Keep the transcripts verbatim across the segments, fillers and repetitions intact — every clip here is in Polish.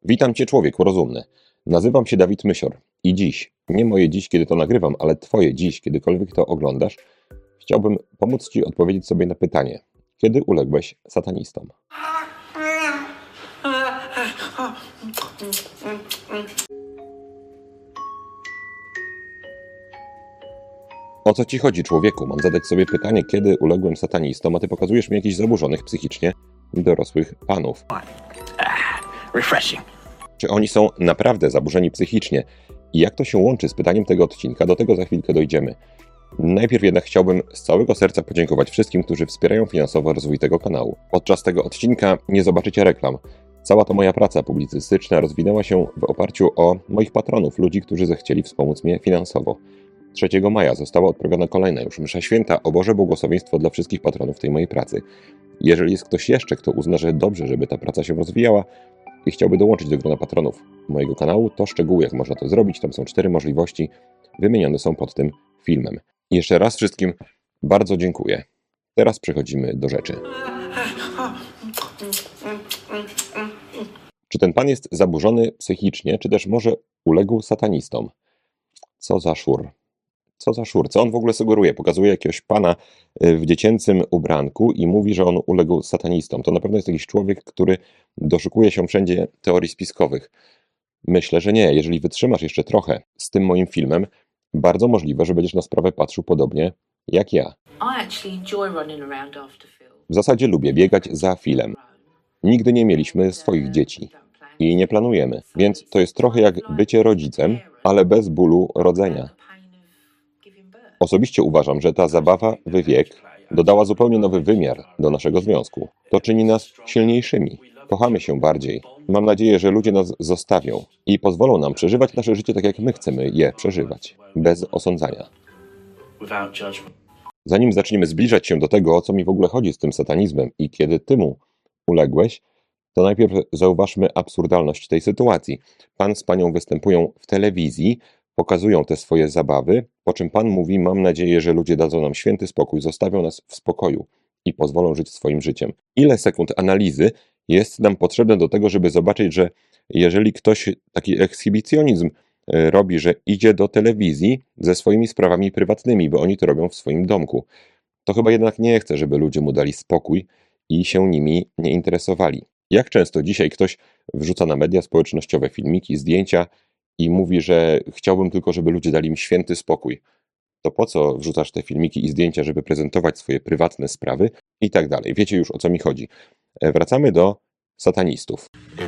Witam Cię, człowieku rozumny. Nazywam się Dawid Mysior i dziś, nie moje dziś, kiedy to nagrywam, ale Twoje dziś, kiedykolwiek to oglądasz, chciałbym pomóc Ci odpowiedzieć sobie na pytanie, kiedy uległeś satanistom? O co Ci chodzi, człowieku? Mam zadać sobie pytanie, kiedy uległem satanistom, a Ty pokazujesz mi jakichś zaburzonych psychicznie dorosłych panów. Refreshing. Czy oni są naprawdę zaburzeni psychicznie? I jak to się łączy z pytaniem tego odcinka? Do tego za chwilkę dojdziemy. Najpierw jednak chciałbym z całego serca podziękować wszystkim, którzy wspierają finansowo rozwój tego kanału. Podczas tego odcinka nie zobaczycie reklam. Cała ta moja praca publicystyczna rozwinęła się w oparciu o moich patronów, ludzi, którzy zechcieli wspomóc mnie finansowo. trzeciego maja została odprawiona kolejna już msza święta o Boże błogosławieństwo dla wszystkich patronów tej mojej pracy. Jeżeli jest ktoś jeszcze, kto uzna, że dobrze, żeby ta praca się rozwijała i chciałby dołączyć do grona patronów mojego kanału, to szczegóły, jak można to zrobić. Tam są cztery możliwości, wymienione są pod tym filmem. I jeszcze raz wszystkim bardzo dziękuję. Teraz przechodzimy do rzeczy. Czy ten pan jest zaburzony psychicznie, czy też może uległ satanistom? Co za szur. Co za szur? Co on w ogóle sugeruje? Pokazuje jakiegoś pana w dziecięcym ubranku i mówi, że on uległ satanistom. To na pewno jest jakiś człowiek, który doszukuje się wszędzie teorii spiskowych. Myślę, że nie. Jeżeli wytrzymasz jeszcze trochę z tym moim filmem, bardzo możliwe, że będziesz na sprawę patrzył podobnie jak ja. W zasadzie lubię biegać za Philem. Nigdy nie mieliśmy swoich dzieci i nie planujemy, więc to jest trochę jak bycie rodzicem, ale bez bólu rodzenia. Osobiście uważam, że ta zabawa w wiek dodała zupełnie nowy wymiar do naszego związku. To czyni nas silniejszymi. Kochamy się bardziej. Mam nadzieję, że ludzie nas zostawią i pozwolą nam przeżywać nasze życie tak, jak my chcemy je przeżywać, bez osądzania. Zanim zaczniemy zbliżać się do tego, o co mi w ogóle chodzi z tym satanizmem i kiedy ty mu uległeś, to najpierw zauważmy absurdalność tej sytuacji. Pan z panią występują w telewizji, pokazują te swoje zabawy, po czym pan mówi: mam nadzieję, że ludzie dadzą nam święty spokój, zostawią nas w spokoju i pozwolą żyć swoim życiem. Ile sekund analizy jest nam potrzebne do tego, żeby zobaczyć, że jeżeli ktoś taki ekshibicjonizm robi, że idzie do telewizji ze swoimi sprawami prywatnymi, bo oni to robią w swoim domku, to chyba jednak nie chce, żeby ludzie mu dali spokój i się nimi nie interesowali. Jak często dzisiaj ktoś wrzuca na media społecznościowe filmiki, zdjęcia i mówi, że chciałbym tylko, żeby ludzie dali mi święty spokój. To po co wrzucasz te filmiki i zdjęcia, żeby prezentować swoje prywatne sprawy i tak dalej. Wiecie już, o co mi chodzi. Wracamy do satanistów.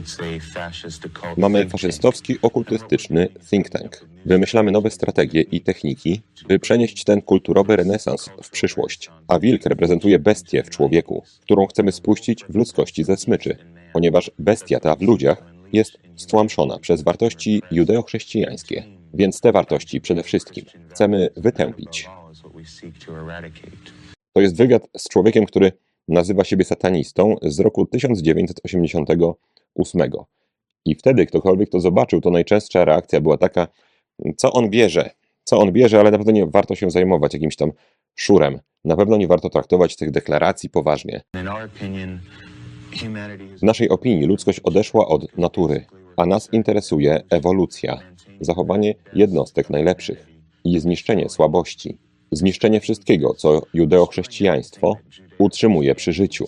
Mamy faszystowski, okultystyczny think tank. Wymyślamy nowe strategie i techniki, by przenieść ten kulturowy renesans w przyszłość. A wilk reprezentuje bestię w człowieku, którą chcemy spuścić w ludzkości ze smyczy, ponieważ bestia ta w ludziach jest stłamszona przez wartości judeo-chrześcijańskie, więc te wartości przede wszystkim chcemy wytępić. To jest wywiad z człowiekiem, który nazywa siebie satanistą z roku tysiąc dziewięćset osiemdziesiątego ósmego. I wtedy ktokolwiek to zobaczył, to najczęstsza reakcja była taka: co on bierze? Co on bierze, ale na pewno nie warto się zajmować jakimś tam szurem. Na pewno nie warto traktować tych deklaracji poważnie. W naszej opinii ludzkość odeszła od natury, a nas interesuje ewolucja, zachowanie jednostek najlepszych i zniszczenie słabości, zniszczenie wszystkiego, co judeo-chrześcijaństwo utrzymuje przy życiu.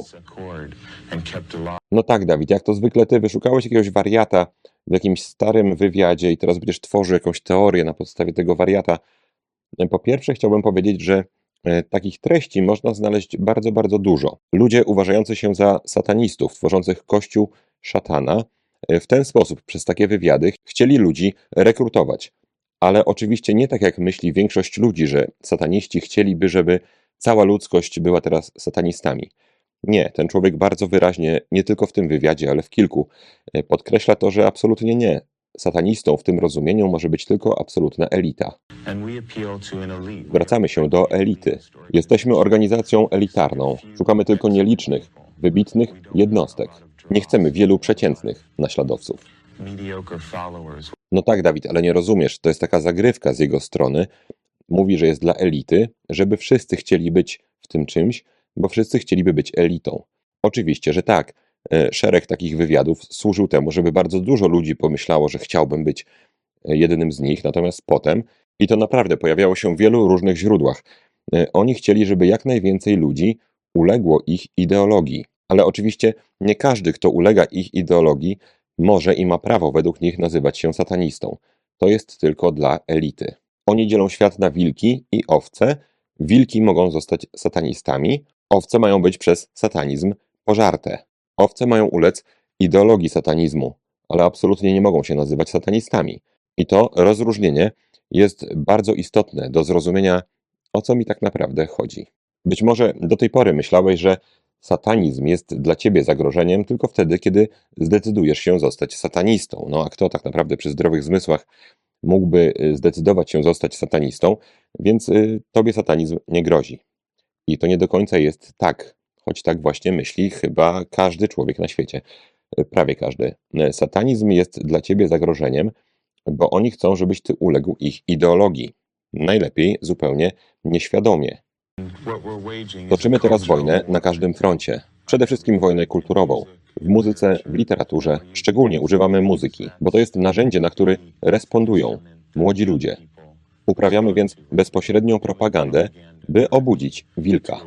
No tak, Dawid, jak to zwykle ty wyszukałeś jakiegoś wariata w jakimś starym wywiadzie i teraz będziesz tworzył jakąś teorię na podstawie tego wariata. Po pierwsze chciałbym powiedzieć, że takich treści można znaleźć bardzo, bardzo dużo. Ludzie uważający się za satanistów, tworzących kościół szatana, w ten sposób, przez takie wywiady, chcieli ludzi rekrutować. Ale oczywiście nie tak, jak myśli większość ludzi, że sataniści chcieliby, żeby cała ludzkość była teraz satanistami. Nie, ten człowiek bardzo wyraźnie, nie tylko w tym wywiadzie, ale w kilku, podkreśla to, że absolutnie nie. Satanistą w tym rozumieniu może być tylko absolutna elita. Wracamy się do elity. Jesteśmy organizacją elitarną. Szukamy tylko nielicznych, wybitnych jednostek. Nie chcemy wielu przeciętnych naśladowców. No tak, Dawid, ale nie rozumiesz. To jest taka zagrywka z jego strony. Mówi, że jest dla elity, żeby wszyscy chcieli być w tym czymś, bo wszyscy chcieliby być elitą. Oczywiście, że tak. E, Szereg takich wywiadów służył temu, żeby bardzo dużo ludzi pomyślało, że chciałbym być e, jednym z nich, natomiast potem, i to naprawdę pojawiało się w wielu różnych źródłach, e, oni chcieli, żeby jak najwięcej ludzi uległo ich ideologii. Ale oczywiście nie każdy, kto ulega ich ideologii, może i ma prawo według nich nazywać się satanistą. To jest tylko dla elity. Oni dzielą świat na wilki i owce. Wilki mogą zostać satanistami, owce mają być przez satanizm pożarte. Owce mają ulec ideologii satanizmu, ale absolutnie nie mogą się nazywać satanistami. I to rozróżnienie jest bardzo istotne do zrozumienia, o co mi tak naprawdę chodzi. Być może do tej pory myślałeś, że satanizm jest dla ciebie zagrożeniem tylko wtedy, kiedy zdecydujesz się zostać satanistą. No a kto tak naprawdę przy zdrowych zmysłach mógłby y, zdecydować się zostać satanistą, więc y, tobie satanizm nie grozi. I to nie do końca jest tak, choć tak właśnie myśli chyba każdy człowiek na świecie. Y, Prawie każdy. Y, Satanizm jest dla ciebie zagrożeniem, bo oni chcą, żebyś ty uległ ich ideologii. Najlepiej zupełnie nieświadomie. Toczymy teraz wojnę na każdym froncie. Przede wszystkim wojnę kulturową. W muzyce, w literaturze, szczególnie używamy muzyki, bo to jest narzędzie, na które respondują młodzi ludzie. Uprawiamy więc bezpośrednią propagandę, by obudzić wilka.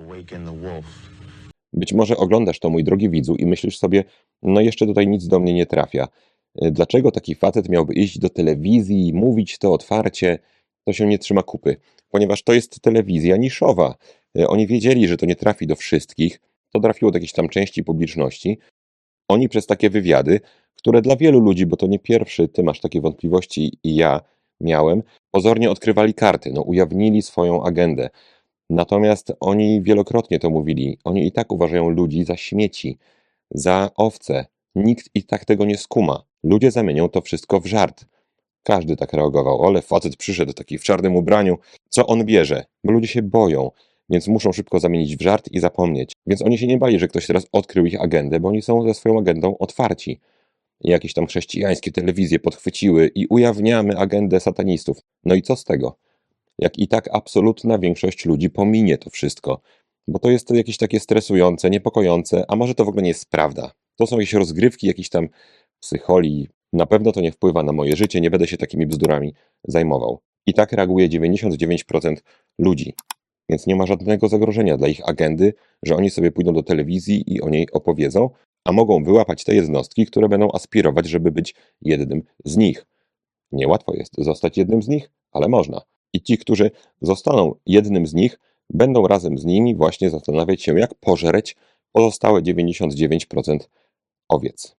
Być może oglądasz to, mój drogi widzu, i myślisz sobie, no jeszcze tutaj nic do mnie nie trafia. Dlaczego taki facet miałby iść do telewizji i mówić to otwarcie? To się nie trzyma kupy, ponieważ to jest telewizja niszowa. Oni wiedzieli, że to nie trafi do wszystkich, to trafiło do jakiejś tam części publiczności. Oni przez takie wywiady, które dla wielu ludzi, bo to nie pierwszy, ty masz takie wątpliwości i ja miałem, pozornie odkrywali karty, no ujawnili swoją agendę. Natomiast oni wielokrotnie to mówili, oni i tak uważają ludzi za śmieci, za owce. Nikt i tak tego nie skuma. Ludzie zamienią to wszystko w żart. Każdy tak reagował. Ole, facet przyszedł taki w czarnym ubraniu. Co on bierze? Bo ludzie się boją, więc muszą szybko zamienić w żart i zapomnieć. Więc oni się nie bali, że ktoś teraz odkrył ich agendę, bo oni są ze swoją agendą otwarci. I jakieś tam chrześcijańskie telewizje podchwyciły i ujawniamy agendę satanistów. No i co z tego? Jak i tak absolutna większość ludzi pominie to wszystko. Bo to jest jakieś takie stresujące, niepokojące, a może to w ogóle nie jest prawda. To są jakieś rozgrywki, jakiś tam psycholi. Na pewno to nie wpływa na moje życie, nie będę się takimi bzdurami zajmował. I tak reaguje dziewięćdziesiąt dziewięć procent ludzi. Więc nie ma żadnego zagrożenia dla ich agendy, że oni sobie pójdą do telewizji i o niej opowiedzą, a mogą wyłapać te jednostki, które będą aspirować, żeby być jednym z nich. Niełatwo jest zostać jednym z nich, ale można. I ci, którzy zostaną jednym z nich, będą razem z nimi właśnie zastanawiać się, jak pożreć pozostałe dziewięćdziesiąt dziewięć procent owiec.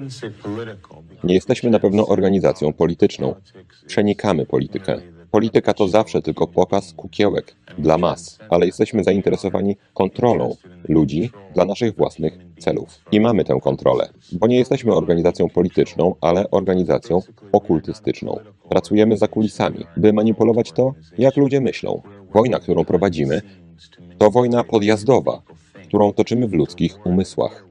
Nie jesteśmy na pewno organizacją polityczną. Przenikamy politykę. Polityka to zawsze tylko pokaz kukiełek dla mas, ale jesteśmy zainteresowani kontrolą ludzi dla naszych własnych celów. I mamy tę kontrolę, bo nie jesteśmy organizacją polityczną, ale organizacją okultystyczną. Pracujemy za kulisami, by manipulować to, jak ludzie myślą. Wojna, którą prowadzimy, to wojna podjazdowa, którą toczymy w ludzkich umysłach.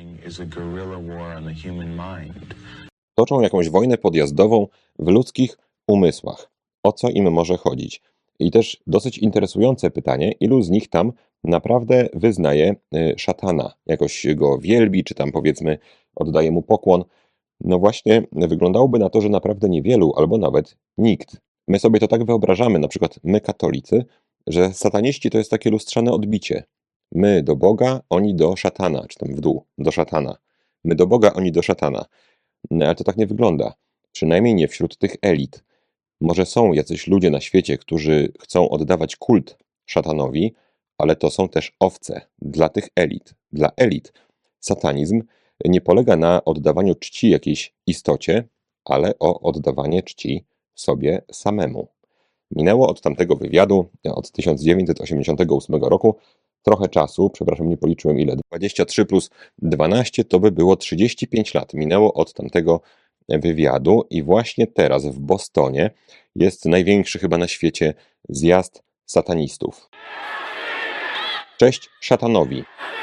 Toczą jakąś wojnę podjazdową w ludzkich umysłach. O co im może chodzić? I też dosyć interesujące pytanie, ilu z nich tam naprawdę wyznaje y, szatana, jakoś go wielbi, czy tam powiedzmy oddaje mu pokłon. No właśnie, wyglądałoby na to, że naprawdę niewielu, albo nawet nikt. My sobie to tak wyobrażamy, na przykład my katolicy, że sataniści to jest takie lustrzane odbicie. My do Boga, oni do szatana, czy tam w dół, do szatana. My do Boga, oni do szatana. No, ale to tak nie wygląda. Przynajmniej nie wśród tych elit. Może są jacyś ludzie na świecie, którzy chcą oddawać kult szatanowi, ale to są też owce dla tych elit. Dla elit satanizm nie polega na oddawaniu czci jakiejś istocie, ale o oddawanie czci sobie samemu. Minęło od tamtego wywiadu, od tysiąc dziewięćset osiemdziesiątego ósmego roku, trochę czasu, przepraszam, nie policzyłem ile, dwadzieścia trzy plus dwanaście to by było trzydzieści pięć lat. Minęło od tamtego wywiadu i właśnie teraz w Bostonie jest największy chyba na świecie zjazd satanistów. Cześć szatanowi.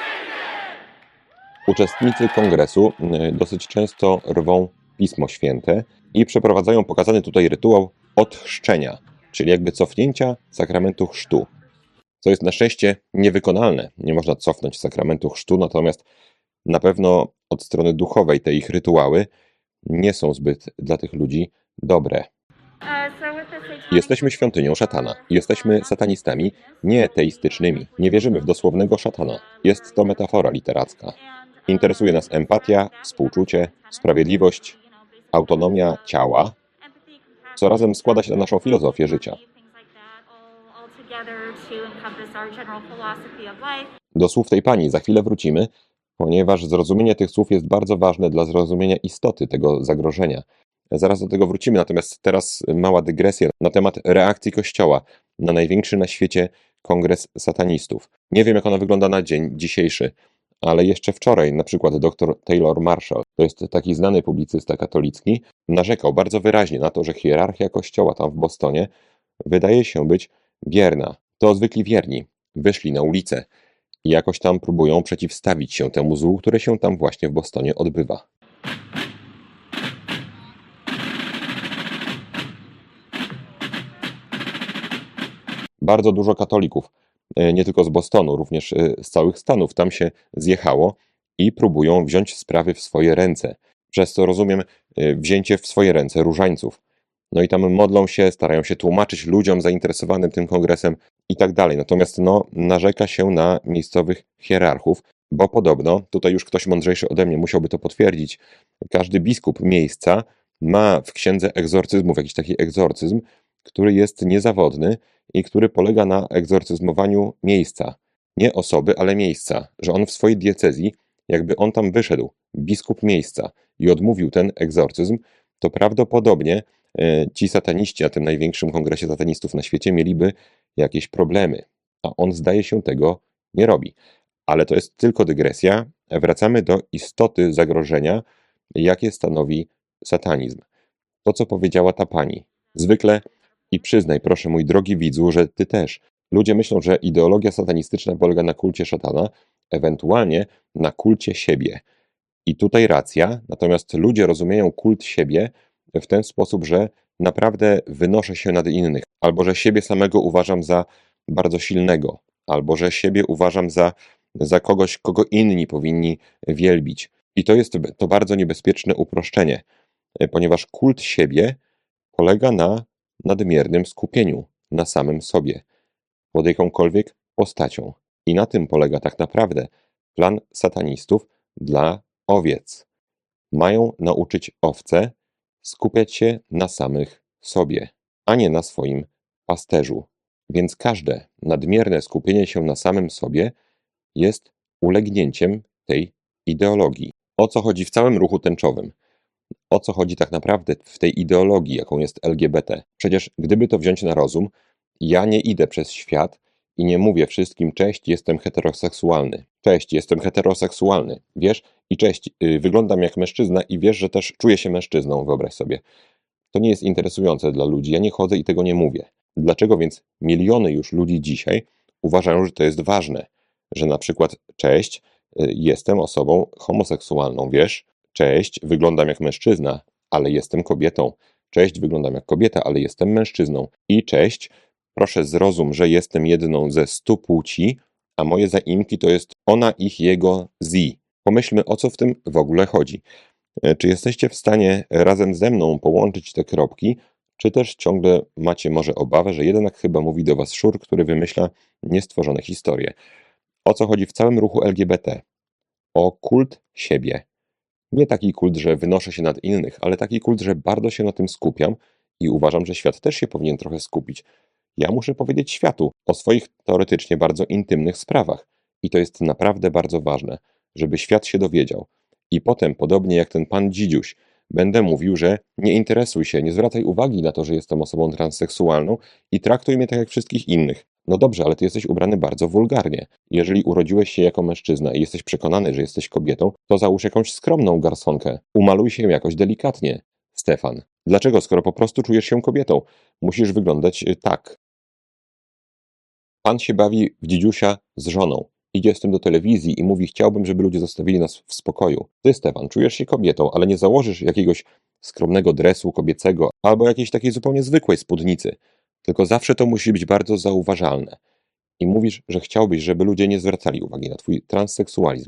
Uczestnicy kongresu dosyć często rwą Pismo Święte i przeprowadzają pokazany tutaj rytuał odchrzczenia, czyli jakby cofnięcia sakramentu chrztu, co jest na szczęście niewykonalne. Nie można cofnąć sakramentu chrztu, natomiast Na pewno od strony duchowej te ich rytuały nie są zbyt dla tych ludzi dobre. Jesteśmy świątynią szatana. Jesteśmy satanistami nieteistycznymi. Nie wierzymy w dosłownego szatana. Jest to metafora literacka. Interesuje nas empatia, współczucie, sprawiedliwość, autonomia ciała, co razem składa się na naszą filozofię życia. Do słów tej pani za chwilę wrócimy, ponieważ zrozumienie tych słów jest bardzo ważne dla zrozumienia istoty tego zagrożenia. Zaraz do tego wrócimy, natomiast teraz mała dygresja na temat reakcji Kościoła na największy na świecie kongres satanistów. Nie wiem, jak ona wygląda na dzień dzisiejszy, ale jeszcze wczoraj na przykład dr Taylor Marshall, to jest taki znany publicysta katolicki, narzekał bardzo wyraźnie na to, że hierarchia Kościoła tam w Bostonie wydaje się być bierna. To zwykli wierni wyszli na ulicę i jakoś tam próbują przeciwstawić się temu złu, które się tam właśnie w Bostonie odbywa. Bardzo dużo katolików, nie tylko z Bostonu, również z całych Stanów, tam się zjechało i próbują wziąć sprawy w swoje ręce. Przez co rozumiem wzięcie w swoje ręce różańców. No i tam modlą się, starają się tłumaczyć ludziom zainteresowanym tym kongresem i tak dalej. Natomiast no, narzeka się na miejscowych hierarchów, bo podobno, tutaj już ktoś mądrzejszy ode mnie musiałby to potwierdzić, każdy biskup miejsca ma w księdze egzorcyzmów jakiś taki egzorcyzm, który jest niezawodny i który polega na egzorcyzmowaniu miejsca. Nie osoby, ale miejsca. Że on w swojej diecezji, jakby on tam wyszedł, biskup miejsca i odmówił ten egzorcyzm, to prawdopodobnie e, ci sataniści na tym największym kongresie satanistów na świecie mieliby jakieś problemy. A on zdaje się tego nie robi. Ale to jest tylko dygresja. Wracamy do istoty zagrożenia, jakie stanowi satanizm. To, co powiedziała ta pani. Zwykle i przyznaj, proszę, mój drogi widzu, że ty też. Ludzie myślą, że ideologia satanistyczna polega na kulcie szatana, ewentualnie na kulcie siebie. I tutaj racja, natomiast ludzie rozumieją kult siebie w ten sposób, że naprawdę wynoszę się nad innych, albo że siebie samego uważam za bardzo silnego, albo że siebie uważam za, za kogoś, kogo inni powinni wielbić. I to jest to bardzo niebezpieczne uproszczenie, ponieważ kult siebie polega na nadmiernym skupieniu na samym sobie, pod jakąkolwiek postacią. I na tym polega tak naprawdę plan satanistów dla owiec. Mają nauczyć owce skupiać się na samych sobie, a nie na swoim pasterzu. Więc każde nadmierne skupienie się na samym sobie jest ulegnięciem tej ideologii. O co chodzi w całym ruchu tęczowym? O co chodzi tak naprawdę w tej ideologii, jaką jest L G B T? Przecież gdyby to wziąć na rozum, ja nie idę przez świat i nie mówię wszystkim: cześć, jestem heteroseksualny. Cześć, jestem heteroseksualny. Wiesz? I cześć, yy, wyglądam jak mężczyzna i wiesz, że też czuję się mężczyzną, wyobraź sobie. To nie jest interesujące dla ludzi. Ja nie chodzę i tego nie mówię. Dlaczego więc miliony już ludzi dzisiaj uważają, że to jest ważne? Że na przykład cześć, yy, jestem osobą homoseksualną, wiesz? Cześć, wyglądam jak mężczyzna, ale jestem kobietą. Cześć, wyglądam jak kobieta, ale jestem mężczyzną. I cześć, proszę zrozum, że jestem jedną ze stu płci, a moje zaimki to jest ona, ich, jego, zi. Pomyślmy, o co w tym w ogóle chodzi. Czy jesteście w stanie razem ze mną połączyć te kropki, czy też ciągle macie może obawę, że jednak chyba mówi do was szur, który wymyśla niestworzone historie. O co chodzi w całym ruchu L G B T? O kult siebie. Nie taki kult, że wynoszę się nad innych, ale taki kult, że bardzo się na tym skupiam i uważam, że świat też się powinien trochę skupić. Ja muszę powiedzieć światu o swoich teoretycznie bardzo intymnych sprawach. I to jest naprawdę bardzo ważne, żeby świat się dowiedział. I potem, podobnie jak ten pan Dzidziuś, będę mówił, że nie interesuj się, nie zwracaj uwagi na to, że jestem osobą transseksualną i traktuj mnie tak jak wszystkich innych. No dobrze, ale ty jesteś ubrany bardzo wulgarnie. Jeżeli urodziłeś się jako mężczyzna i jesteś przekonany, że jesteś kobietą, to załóż jakąś skromną garsonkę. Umaluj się jakoś delikatnie, Stefan. Dlaczego, skoro po prostu czujesz się kobietą, musisz wyglądać tak? Pan się bawi w dzidziusia z żoną. Idzie z tym do telewizji i mówi: chciałbym, żeby ludzie zostawili nas w spokoju. Ty, Stefan, czujesz się kobietą, ale nie założysz jakiegoś skromnego dresu kobiecego albo jakiejś takiej zupełnie zwykłej spódnicy. Tylko zawsze to musi być bardzo zauważalne. I mówisz, że chciałbyś, żeby ludzie nie zwracali uwagi na twój transseksualizm.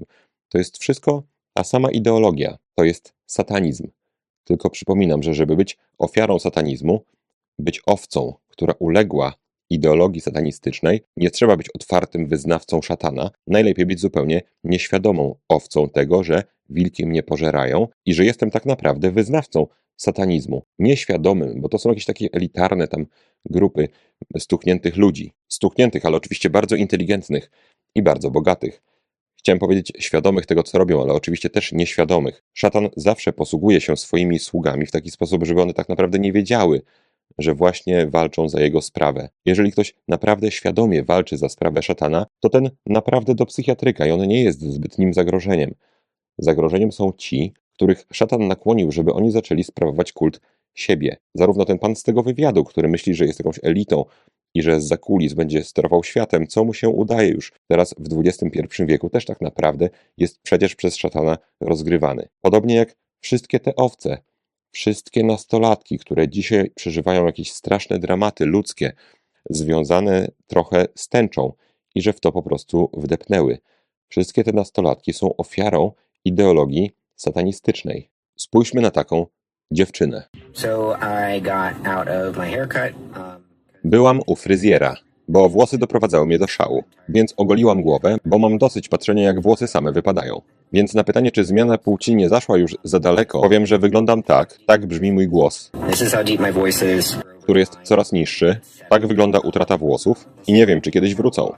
To jest wszystko ta sama ideologia. To jest satanizm. Tylko przypominam, że żeby być ofiarą satanizmu, być owcą, która uległa ideologii satanistycznej, nie trzeba być otwartym wyznawcą szatana. Najlepiej być zupełnie nieświadomą owcą tego, że wilki mnie pożerają i że jestem tak naprawdę wyznawcą satanizmu. Nieświadomym, bo to są jakieś takie elitarne tam grupy stukniętych ludzi. Stukniętych, ale oczywiście bardzo inteligentnych i bardzo bogatych. Chciałem powiedzieć świadomych tego, co robią, ale oczywiście też nieświadomych. Szatan zawsze posługuje się swoimi sługami w taki sposób, żeby one tak naprawdę nie wiedziały, że właśnie walczą za jego sprawę. Jeżeli ktoś naprawdę świadomie walczy za sprawę szatana, to ten naprawdę do psychiatryka i on nie jest zbytnim zagrożeniem. Zagrożeniem są ci, których szatan nakłonił, żeby oni zaczęli sprawować kult siebie. Zarówno ten pan z tego wywiadu, który myśli, że jest jakąś elitą i że zza kulis będzie sterował światem, co mu się udaje już teraz w dwudziestym pierwszym wieku, też tak naprawdę jest przecież przez szatana rozgrywany. Podobnie jak wszystkie te owce, wszystkie nastolatki, które dzisiaj przeżywają jakieś straszne dramaty ludzkie, związane trochę z tęczą i że w to po prostu wdepnęły. Wszystkie te nastolatki są ofiarą ideologii satanistycznej. Spójrzmy na taką dziewczynę. So I got out of my haircut. Um, Byłam u fryzjera, bo włosy doprowadzały mnie do szału, więc ogoliłam głowę, bo mam dosyć patrzenia, jak włosy same wypadają. Więc na pytanie, czy zmiana płci nie zaszła już za daleko, powiem, że wyglądam tak, tak brzmi mój głos, this is how deep my voice is. który jest coraz niższy, tak wygląda utrata włosów i nie wiem, czy kiedyś wrócą.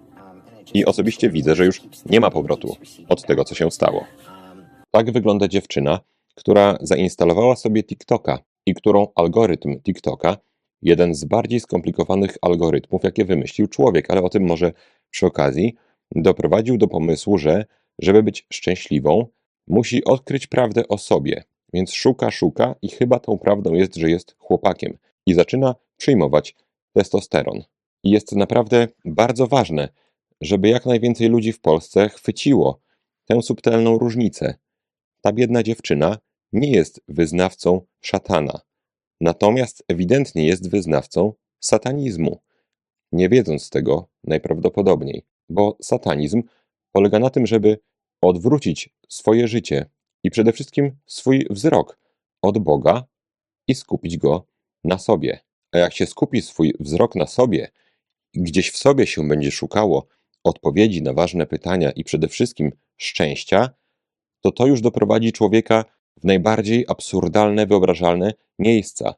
I osobiście widzę, że już nie ma powrotu od tego, co się stało. Tak wygląda dziewczyna, która zainstalowała sobie TikToka i którą algorytm TikToka, jeden z bardziej skomplikowanych algorytmów, jakie wymyślił człowiek, ale o tym może przy okazji, doprowadził do pomysłu, że żeby być szczęśliwą, musi odkryć prawdę o sobie. Więc szuka, szuka i chyba tą prawdą jest, że jest chłopakiem. I zaczyna przyjmować testosteron. I jest naprawdę bardzo ważne, żeby jak najwięcej ludzi w Polsce chwyciło tę subtelną różnicę. Ta biedna dziewczyna nie jest wyznawcą szatana. Natomiast ewidentnie jest wyznawcą satanizmu. Nie wiedząc tego najprawdopodobniej, bo satanizm polega na tym, żeby odwrócić swoje życie i przede wszystkim swój wzrok od Boga i skupić go na sobie. A jak się skupi swój wzrok na sobie i gdzieś w sobie się będzie szukało odpowiedzi na ważne pytania i przede wszystkim szczęścia, to to już doprowadzi człowieka w najbardziej absurdalne, wyobrażalne miejsca.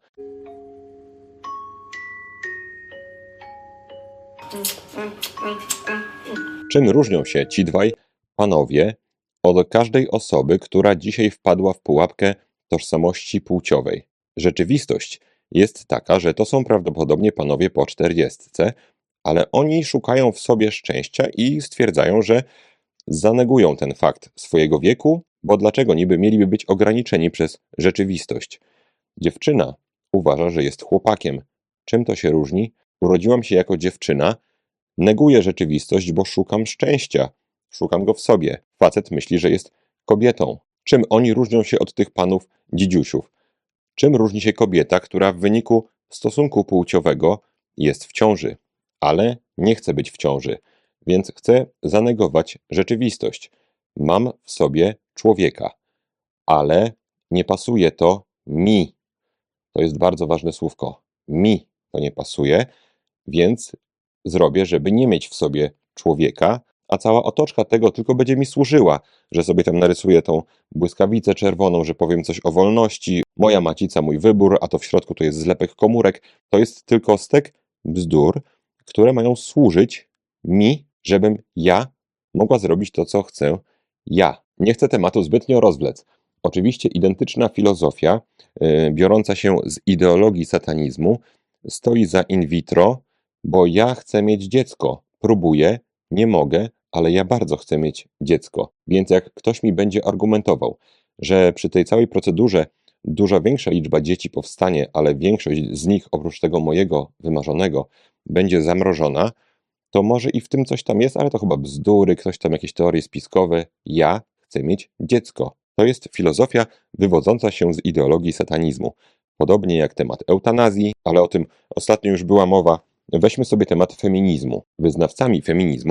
Czym różnią się ci dwaj panowie od każdej osoby, która dzisiaj wpadła w pułapkę tożsamości płciowej? Rzeczywistość jest taka, że to są prawdopodobnie panowie po czterdziestce, ale oni szukają w sobie szczęścia i stwierdzają, że zanegują ten fakt swojego wieku, bo dlaczego niby mieliby być ograniczeni przez rzeczywistość? Dziewczyna uważa, że jest chłopakiem. Czym to się różni? Urodziłam się jako dziewczyna, neguję rzeczywistość, bo szukam szczęścia. Szukam go w sobie. Facet myśli, że jest kobietą. Czym oni różnią się od tych panów dzidziusiów? Czym różni się kobieta, która w wyniku stosunku płciowego jest w ciąży, ale nie chce być w ciąży, więc chce zanegować rzeczywistość. Mam w sobie człowieka, ale nie pasuje to mi. To jest bardzo ważne słówko. Mi to nie pasuje, więc zrobię, żeby nie mieć w sobie człowieka, a cała otoczka tego tylko będzie mi służyła, że sobie tam narysuję tą błyskawicę czerwoną, że powiem coś o wolności, moja macica, mój wybór, a to w środku to jest zlepek komórek. To jest tylko stek bzdur, które mają służyć mi, żebym ja mogła zrobić to, co chcę ja. Nie chcę tematu zbytnio rozwlec. Oczywiście identyczna filozofia, yy, biorąca się z ideologii satanizmu, stoi za in vitro, bo ja chcę mieć dziecko. Próbuję, nie mogę, ale ja bardzo chcę mieć dziecko. Więc jak ktoś mi będzie argumentował, że przy tej całej procedurze dużo większa liczba dzieci powstanie, ale większość z nich, oprócz tego mojego wymarzonego, będzie zamrożona, to może i w tym coś tam jest, ale to chyba bzdury, ktoś tam jakieś teorie spiskowe. Ja chcę mieć dziecko. To jest filozofia wywodząca się z ideologii satanizmu. Podobnie jak temat eutanazji, ale o tym ostatnio już była mowa. Weźmy sobie temat feminizmu. Wyznawcami feminizmu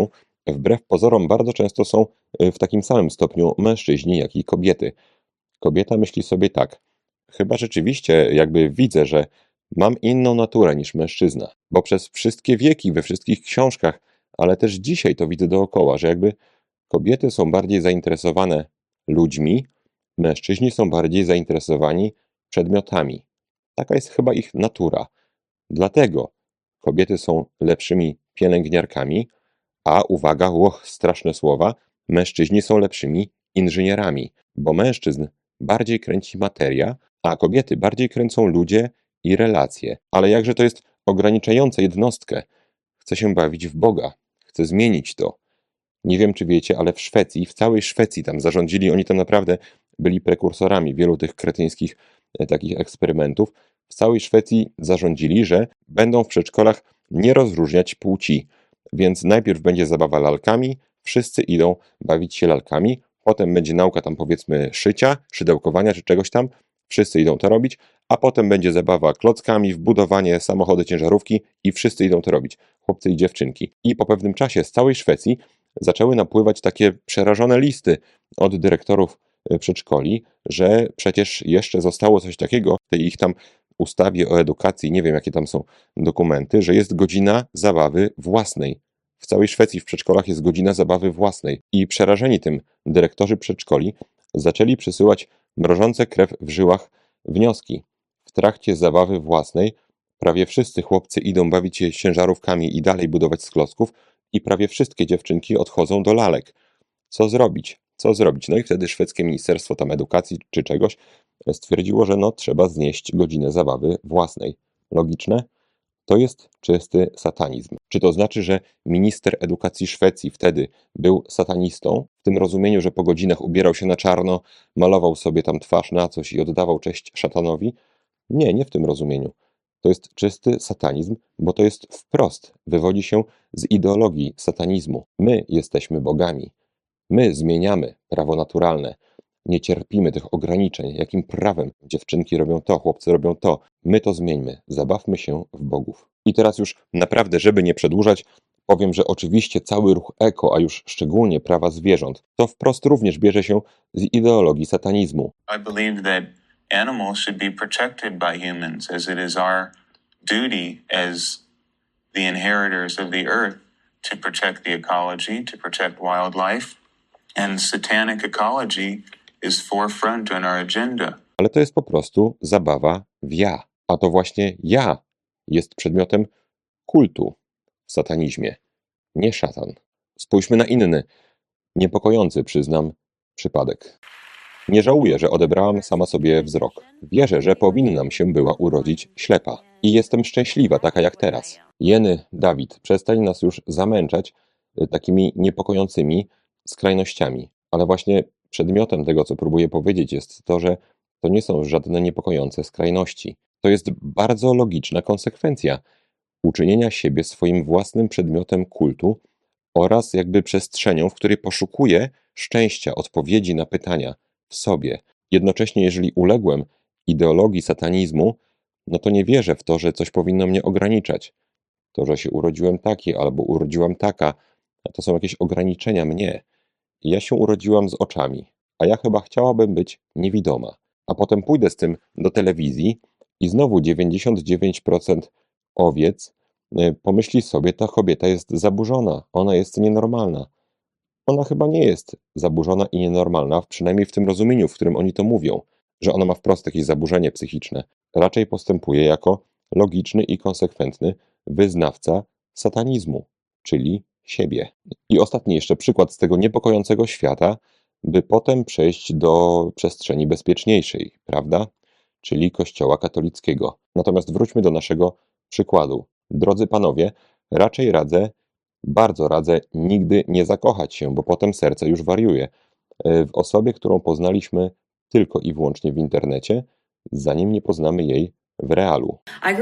Wbrew pozorom bardzo często są w takim samym stopniu mężczyźni, jak i kobiety. Kobieta myśli sobie tak, chyba rzeczywiście jakby widzę, że mam inną naturę niż mężczyzna, bo przez wszystkie wieki, we wszystkich książkach, ale też dzisiaj to widzę dookoła, że jakby kobiety są bardziej zainteresowane ludźmi, mężczyźni są bardziej zainteresowani przedmiotami. Taka jest chyba ich natura. Dlatego kobiety są lepszymi pielęgniarkami, a uwaga, łoch, straszne słowa, mężczyźni są lepszymi inżynierami, bo mężczyzn bardziej kręci materia, a kobiety bardziej kręcą ludzie i relacje. Ale jakże to jest ograniczające jednostkę. Chce się bawić w Boga, chce zmienić to. Nie wiem, czy wiecie, ale w Szwecji, w całej Szwecji tam zarządzili, oni tam naprawdę byli prekursorami wielu tych kretyńskich e, takich eksperymentów. W całej Szwecji zarządzili, że będą w przedszkolach nie rozróżniać płci. Więc najpierw będzie zabawa lalkami, wszyscy idą bawić się lalkami, potem będzie nauka tam powiedzmy szycia, szydełkowania czy czegoś tam, wszyscy idą to robić, a potem będzie zabawa klockami, wbudowanie samochody, ciężarówki i wszyscy idą to robić, chłopcy i dziewczynki. I po pewnym czasie z całej Szwecji zaczęły napływać takie przerażone listy od dyrektorów przedszkoli, że przecież jeszcze zostało coś takiego w tej ich tam ustawie o edukacji, nie wiem jakie tam są dokumenty, że jest godzina zabawy własnej. W całej Szwecji w przedszkolach jest godzina zabawy własnej. I przerażeni tym dyrektorzy przedszkoli zaczęli przysyłać mrożące krew w żyłach wnioski. W trakcie zabawy własnej prawie wszyscy chłopcy idą bawić się ciężarówkami i dalej budować z klocków i prawie wszystkie dziewczynki odchodzą do lalek. Co zrobić? Co zrobić? No i wtedy szwedzkie Ministerstwo tam Edukacji czy czegoś stwierdziło, że no trzeba znieść godzinę zabawy własnej. Logiczne? To jest czysty satanizm. Czy to znaczy, że minister edukacji Szwecji wtedy był satanistą, w tym rozumieniu, że po godzinach ubierał się na czarno, malował sobie tam twarz na coś i oddawał cześć szatanowi? Nie, nie w tym rozumieniu. To jest czysty satanizm, bo to jest wprost, wywodzi się z ideologii satanizmu. My jesteśmy bogami. My zmieniamy prawo naturalne. Nie cierpimy tych ograniczeń, jakim prawem dziewczynki robią to, chłopcy robią to. My to zmieńmy, zabawmy się w bogów. I teraz już naprawdę, żeby nie przedłużać, powiem, że oczywiście cały ruch eko, a już szczególnie prawa zwierząt, to wprost również bierze się z ideologii satanizmu. I believe that animals should be protected by humans, as it is our duty as the inheritors of the earth to protect the ecology, to protect wildlife, and satanic ecology is forefront on our agenda. Ale to jest po prostu zabawa w ja. A to właśnie ja jest przedmiotem kultu w satanizmie, nie szatan. Spójrzmy na inny, niepokojący, przyznam, przypadek. Nie żałuję, że odebrałam sama sobie wzrok. Wierzę, że powinnam się była urodzić ślepa. I jestem szczęśliwa, taka jak teraz. Jeny, Dawid, przestań nas już zamęczać takimi niepokojącymi skrajnościami. Ale właśnie przedmiotem tego, co próbuję powiedzieć, jest to, że to nie są żadne niepokojące skrajności. To jest bardzo logiczna konsekwencja uczynienia siebie swoim własnym przedmiotem kultu oraz jakby przestrzenią, w której poszukuję szczęścia, odpowiedzi na pytania w sobie. Jednocześnie, jeżeli uległem ideologii satanizmu, no to nie wierzę w to, że coś powinno mnie ograniczać. To, że się urodziłem taki albo urodziłam taka, to są jakieś ograniczenia mnie. Ja się urodziłam z oczami, a ja chyba chciałabym być niewidoma. A potem pójdę z tym do telewizji i znowu dziewięćdziesiąt dziewięć procent owiec pomyśli sobie, ta kobieta jest zaburzona, ona jest nienormalna. Ona chyba nie jest zaburzona i nienormalna, przynajmniej w tym rozumieniu, w którym oni to mówią, że ona ma wprost jakieś zaburzenie psychiczne. Raczej postępuje jako logiczny i konsekwentny wyznawca satanizmu, czyli siebie. I ostatni jeszcze przykład z tego niepokojącego świata, by potem przejść do przestrzeni bezpieczniejszej, prawda? Czyli Kościoła katolickiego. Natomiast wróćmy do naszego przykładu. Drodzy panowie, raczej radzę, bardzo radzę nigdy nie zakochać się, bo potem serce już wariuje, w osobie, którą poznaliśmy tylko i wyłącznie w internecie, zanim nie poznamy jej w realu.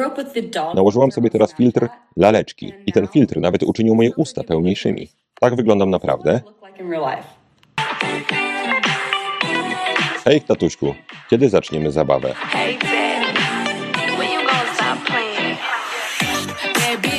Nałożyłam sobie teraz filtr laleczki i ten filtr nawet uczynił moje usta pełniejszymi. Tak wyglądam naprawdę. Hej, tatuśku, kiedy zaczniemy zabawę? Hey, Dad, when you gonna stop playing? Bad bitch, I could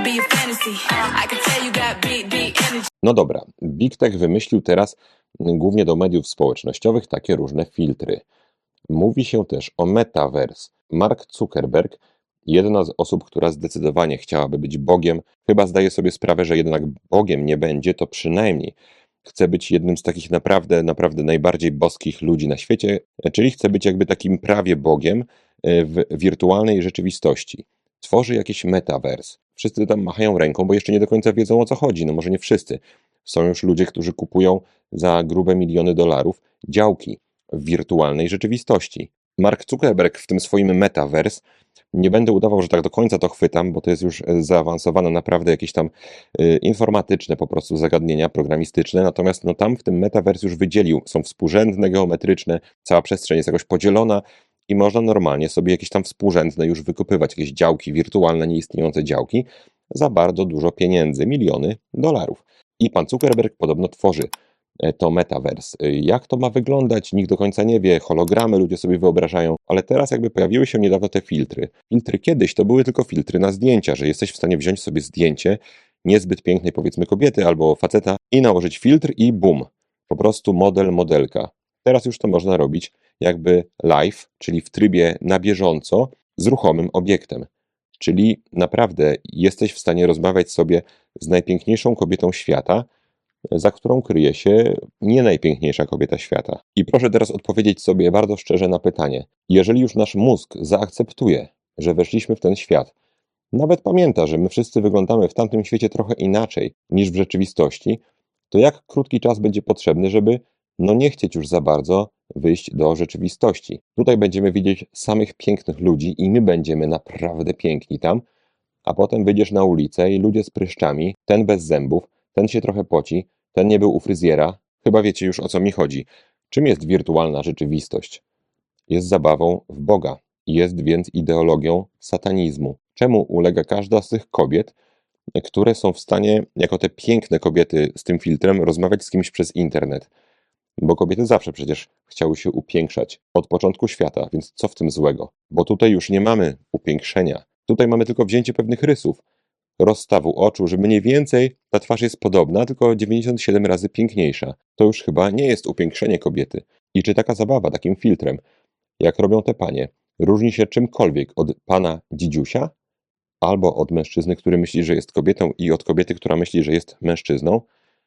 be a fantasy. I can tell you got big, big energy. No dobra, Big Tech wymyślił teraz mm, głównie do mediów społecznościowych takie różne filtry. Mówi się też o Metaverse. Mark Zuckerberg, jedna z osób, która zdecydowanie chciałaby być Bogiem, chyba zdaje sobie sprawę, że jednak Bogiem nie będzie, to przynajmniej chce być jednym z takich naprawdę, naprawdę najbardziej boskich ludzi na świecie, czyli chce być jakby takim prawie Bogiem e, w wirtualnej rzeczywistości. Tworzy jakiś Metaverse. Wszyscy tam machają ręką, bo jeszcze nie do końca wiedzą, o co chodzi. No może nie wszyscy. Są już ludzie, którzy kupują za grube miliony dolarów działki w wirtualnej rzeczywistości. Mark Zuckerberg w tym swoim Metaverse, nie będę udawał, że tak do końca to chwytam, bo to jest już zaawansowane naprawdę jakieś tam y, informatyczne po prostu zagadnienia programistyczne, natomiast no tam w tym Metaverse już wydzielił, są współrzędne, geometryczne, cała przestrzeń jest jakoś podzielona i można normalnie sobie jakieś tam współrzędne już wykupywać, jakieś działki wirtualne, nieistniejące działki za bardzo dużo pieniędzy, miliony dolarów. I pan Zuckerberg podobno tworzy to Metaverse. Jak to ma wyglądać? Nikt do końca nie wie. Hologramy ludzie sobie wyobrażają, ale teraz jakby pojawiły się niedawno te filtry. Filtry kiedyś to były tylko filtry na zdjęcia, że jesteś w stanie wziąć sobie zdjęcie niezbyt pięknej powiedzmy kobiety albo faceta i nałożyć filtr i bum. Po prostu model, modelka. Teraz już to można robić jakby live, czyli w trybie na bieżąco z ruchomym obiektem. Czyli naprawdę jesteś w stanie rozmawiać sobie z najpiękniejszą kobietą świata, za którą kryje się nie najpiękniejsza kobieta świata. I proszę teraz odpowiedzieć sobie bardzo szczerze na pytanie. Jeżeli już nasz mózg zaakceptuje, że weszliśmy w ten świat, nawet pamięta, że my wszyscy wyglądamy w tamtym świecie trochę inaczej niż w rzeczywistości, to jak krótki czas będzie potrzebny, żeby no nie chcieć już za bardzo wyjść do rzeczywistości. Tutaj będziemy widzieć samych pięknych ludzi i my będziemy naprawdę piękni tam, a potem wyjdziesz na ulicę i ludzie z pryszczami, ten bez zębów, ten się trochę poci, ten nie był u fryzjera. Chyba wiecie już, o co mi chodzi. Czym jest wirtualna rzeczywistość? Jest zabawą w Boga. Jest więc ideologią satanizmu. Czemu ulega każda z tych kobiet, które są w stanie, jako te piękne kobiety z tym filtrem, rozmawiać z kimś przez internet? Bo kobiety zawsze przecież chciały się upiększać. Od początku świata, więc co w tym złego? Bo tutaj już nie mamy upiększenia. Tutaj mamy tylko wzięcie pewnych rysów, rozstawu oczu, że mniej więcej ta twarz jest podobna, tylko dziewięćdziesiąt siedem razy piękniejsza. To już chyba nie jest upiększenie kobiety. I czy taka zabawa takim filtrem, jak robią te panie, różni się czymkolwiek od pana dzidziusia, albo od mężczyzny, który myśli, że jest kobietą, i od kobiety, która myśli, że jest mężczyzną,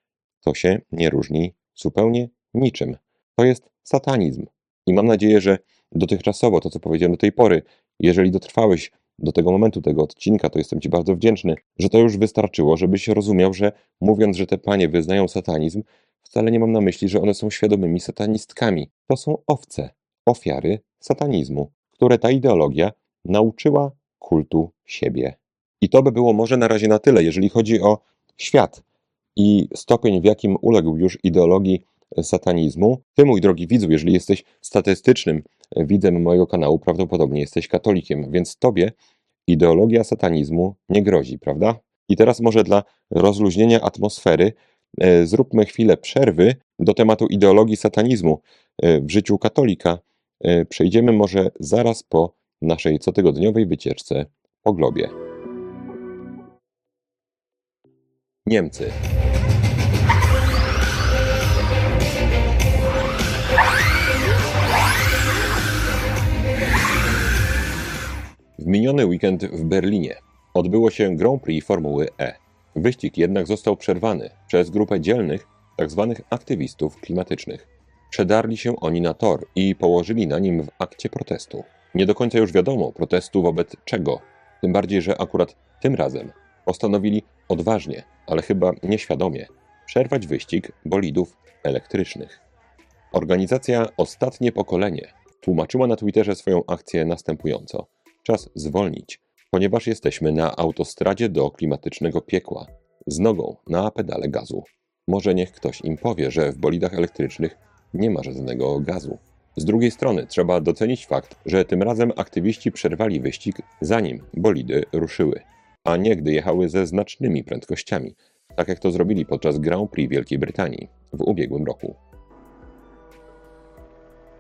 to się nie różni zupełnie niczym. To jest satanizm. I mam nadzieję, że dotychczasowo to, co powiedziałem do tej pory, jeżeli dotrwałeś do tego momentu, tego odcinka, to jestem ci bardzo wdzięczny, że to już wystarczyło, żebyś rozumiał, że mówiąc, że te panie wyznają satanizm, wcale nie mam na myśli, że one są świadomymi satanistkami. To są owce, ofiary satanizmu, które ta ideologia nauczyła kultu siebie. I to by było może na razie na tyle, jeżeli chodzi o świat i stopień, w jakim uległ już ideologii satanizmu. Ty, mój drogi widzu, jeżeli jesteś statystycznym widzem mojego kanału, prawdopodobnie jesteś katolikiem, więc tobie ideologia satanizmu nie grozi, prawda? I teraz może dla rozluźnienia atmosfery e, zróbmy chwilę przerwy do tematu ideologii satanizmu e, w życiu katolika. E, przejdziemy może zaraz po naszej cotygodniowej wycieczce po globie. Niemcy. W miniony weekend w Berlinie odbyło się Grand Prix Formuły E. Wyścig jednak został przerwany przez grupę dzielnych, tzw. aktywistów klimatycznych. Przedarli się oni na tor i położyli na nim w akcie protestu. Nie do końca już wiadomo protestu wobec czego, tym bardziej, że akurat tym razem postanowili odważnie, ale chyba nieświadomie, przerwać wyścig bolidów elektrycznych. Organizacja Ostatnie Pokolenie tłumaczyła na Twitterze swoją akcję następująco. Czas zwolnić, ponieważ jesteśmy na autostradzie do klimatycznego piekła, z nogą na pedale gazu. Może niech ktoś im powie, że w bolidach elektrycznych nie ma żadnego gazu. Z drugiej strony trzeba docenić fakt, że tym razem aktywiści przerwali wyścig, zanim bolidy ruszyły, a nie gdy jechały ze znacznymi prędkościami, tak jak to zrobili podczas Grand Prix Wielkiej Brytanii w ubiegłym roku.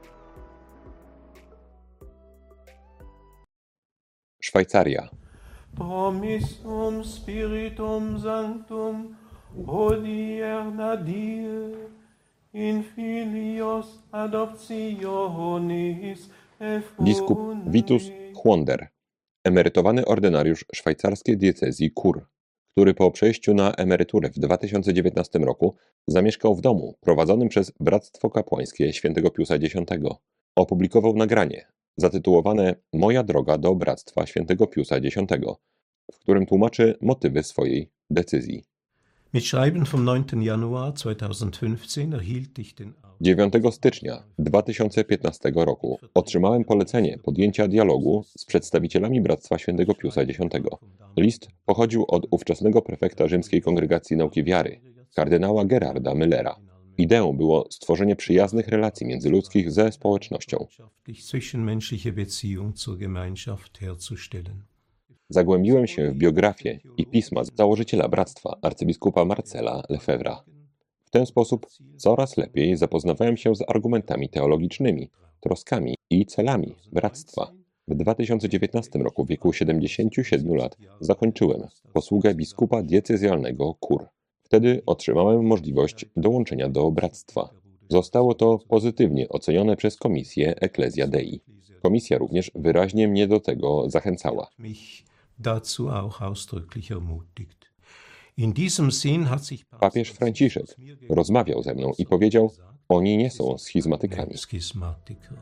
Szwajcaria. promissum spiritum sanctum hodierna die in filios adoptionis Biskup Vitus Chłonder, emerytowany ordynariusz szwajcarskiej diecezji Chur, który po przejściu na emeryturę w dwa tysiące dziewiętnastym roku zamieszkał w domu prowadzonym przez Bractwo Kapłańskie Świętego Piusa X, opublikował nagranie zatytułowane Moja droga do Bractwa Świętego Piusa X, w którym tłumaczy motywy swojej decyzji. Mit Schreiben vom neunten Januar zweitausendfünfzehn erhielt ich den dziewiątego stycznia dwa tysiące piętnastego roku otrzymałem polecenie podjęcia dialogu z przedstawicielami Bractwa Świętego Piusa X. List pochodził od ówczesnego prefekta Rzymskiej Kongregacji Nauki Wiary, kardynała Gerarda Müllera. Ideą było stworzenie przyjaznych relacji międzyludzkich ze społecznością. zwischenmenschliche Beziehung zur Gemeinschaft herzustellen. Zagłębiłem się w biografię i pisma założyciela bractwa, arcybiskupa Marcela Lefebvre'a. W ten sposób coraz lepiej zapoznawałem się z argumentami teologicznymi, troskami i celami bractwa. W dwa tysiące dziewiętnastym roku w wieku siedemdziesięciu siedmiu lat zakończyłem posługę biskupa diecezjalnego Chur. Wtedy otrzymałem możliwość dołączenia do bractwa. Zostało to pozytywnie ocenione przez Komisję Ecclesia Dei. Komisja również wyraźnie mnie do tego zachęcała. Dazu auch ausdrücklich ermutigt. In diesem Sinn hat sich Papież Franciszek rozmawiał ze mną i powiedział, oni nie są schizmatykami. Schismatiker.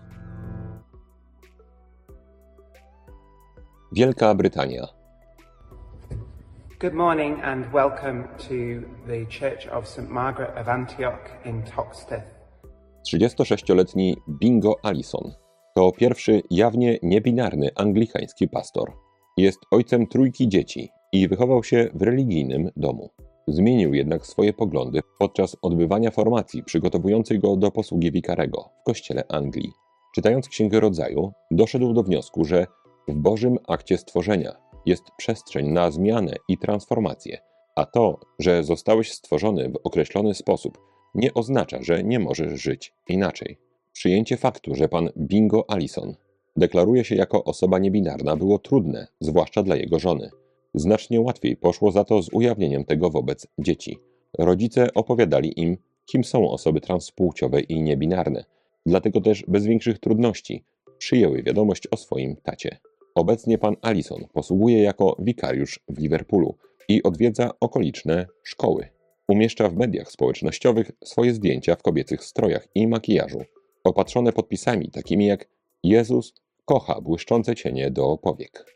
Wielka Brytania. Good morning and welcome to the Church of Saint Margaret of Antioch in Toxteth. trzydziestosześcioletni Bingo Allison to pierwszy jawnie niebinarny anglikański pastor. Jest ojcem trójki dzieci i wychował się w religijnym domu. Zmienił jednak swoje poglądy podczas odbywania formacji przygotowującej go do posługi wikarego w kościele Anglii. Czytając Księgę Rodzaju, doszedł do wniosku, że w Bożym akcie stworzenia jest przestrzeń na zmianę i transformację, a to, że zostałeś stworzony w określony sposób, nie oznacza, że nie możesz żyć inaczej. Przyjęcie faktu, że pan Bingo Allison deklaruje się jako osoba niebinarna, było trudne, zwłaszcza dla jego żony. Znacznie łatwiej poszło za to z ujawnieniem tego wobec dzieci. Rodzice opowiadali im, kim są osoby transpłciowe i niebinarne, dlatego też bez większych trudności przyjęły wiadomość o swoim tacie. Obecnie pan Allison posługuje jako wikariusz w Liverpoolu i odwiedza okoliczne szkoły. Umieszcza w mediach społecznościowych swoje zdjęcia w kobiecych strojach i makijażu, opatrzone podpisami takimi jak Jezus kocha błyszczące cienie do powiek.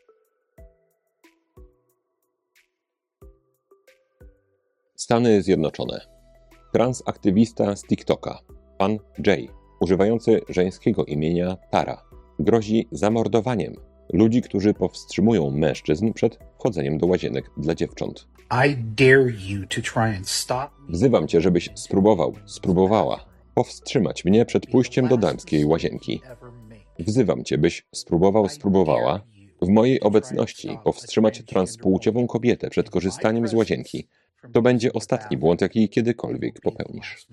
Stany Zjednoczone. Transaktywista z TikToka, pan Jay, używający żeńskiego imienia Tara, grozi zamordowaniem ludzi, którzy powstrzymują mężczyzn przed wchodzeniem do łazienek dla dziewcząt. I dare you to try and stop me. Wzywam cię, żebyś spróbował, spróbowała powstrzymać mnie przed pójściem do damskiej łazienki. Wzywam cię, byś spróbował, spróbowała w mojej obecności powstrzymać transpłciową kobietę przed korzystaniem z łazienki. To będzie ostatni błąd, jaki kiedykolwiek popełnisz.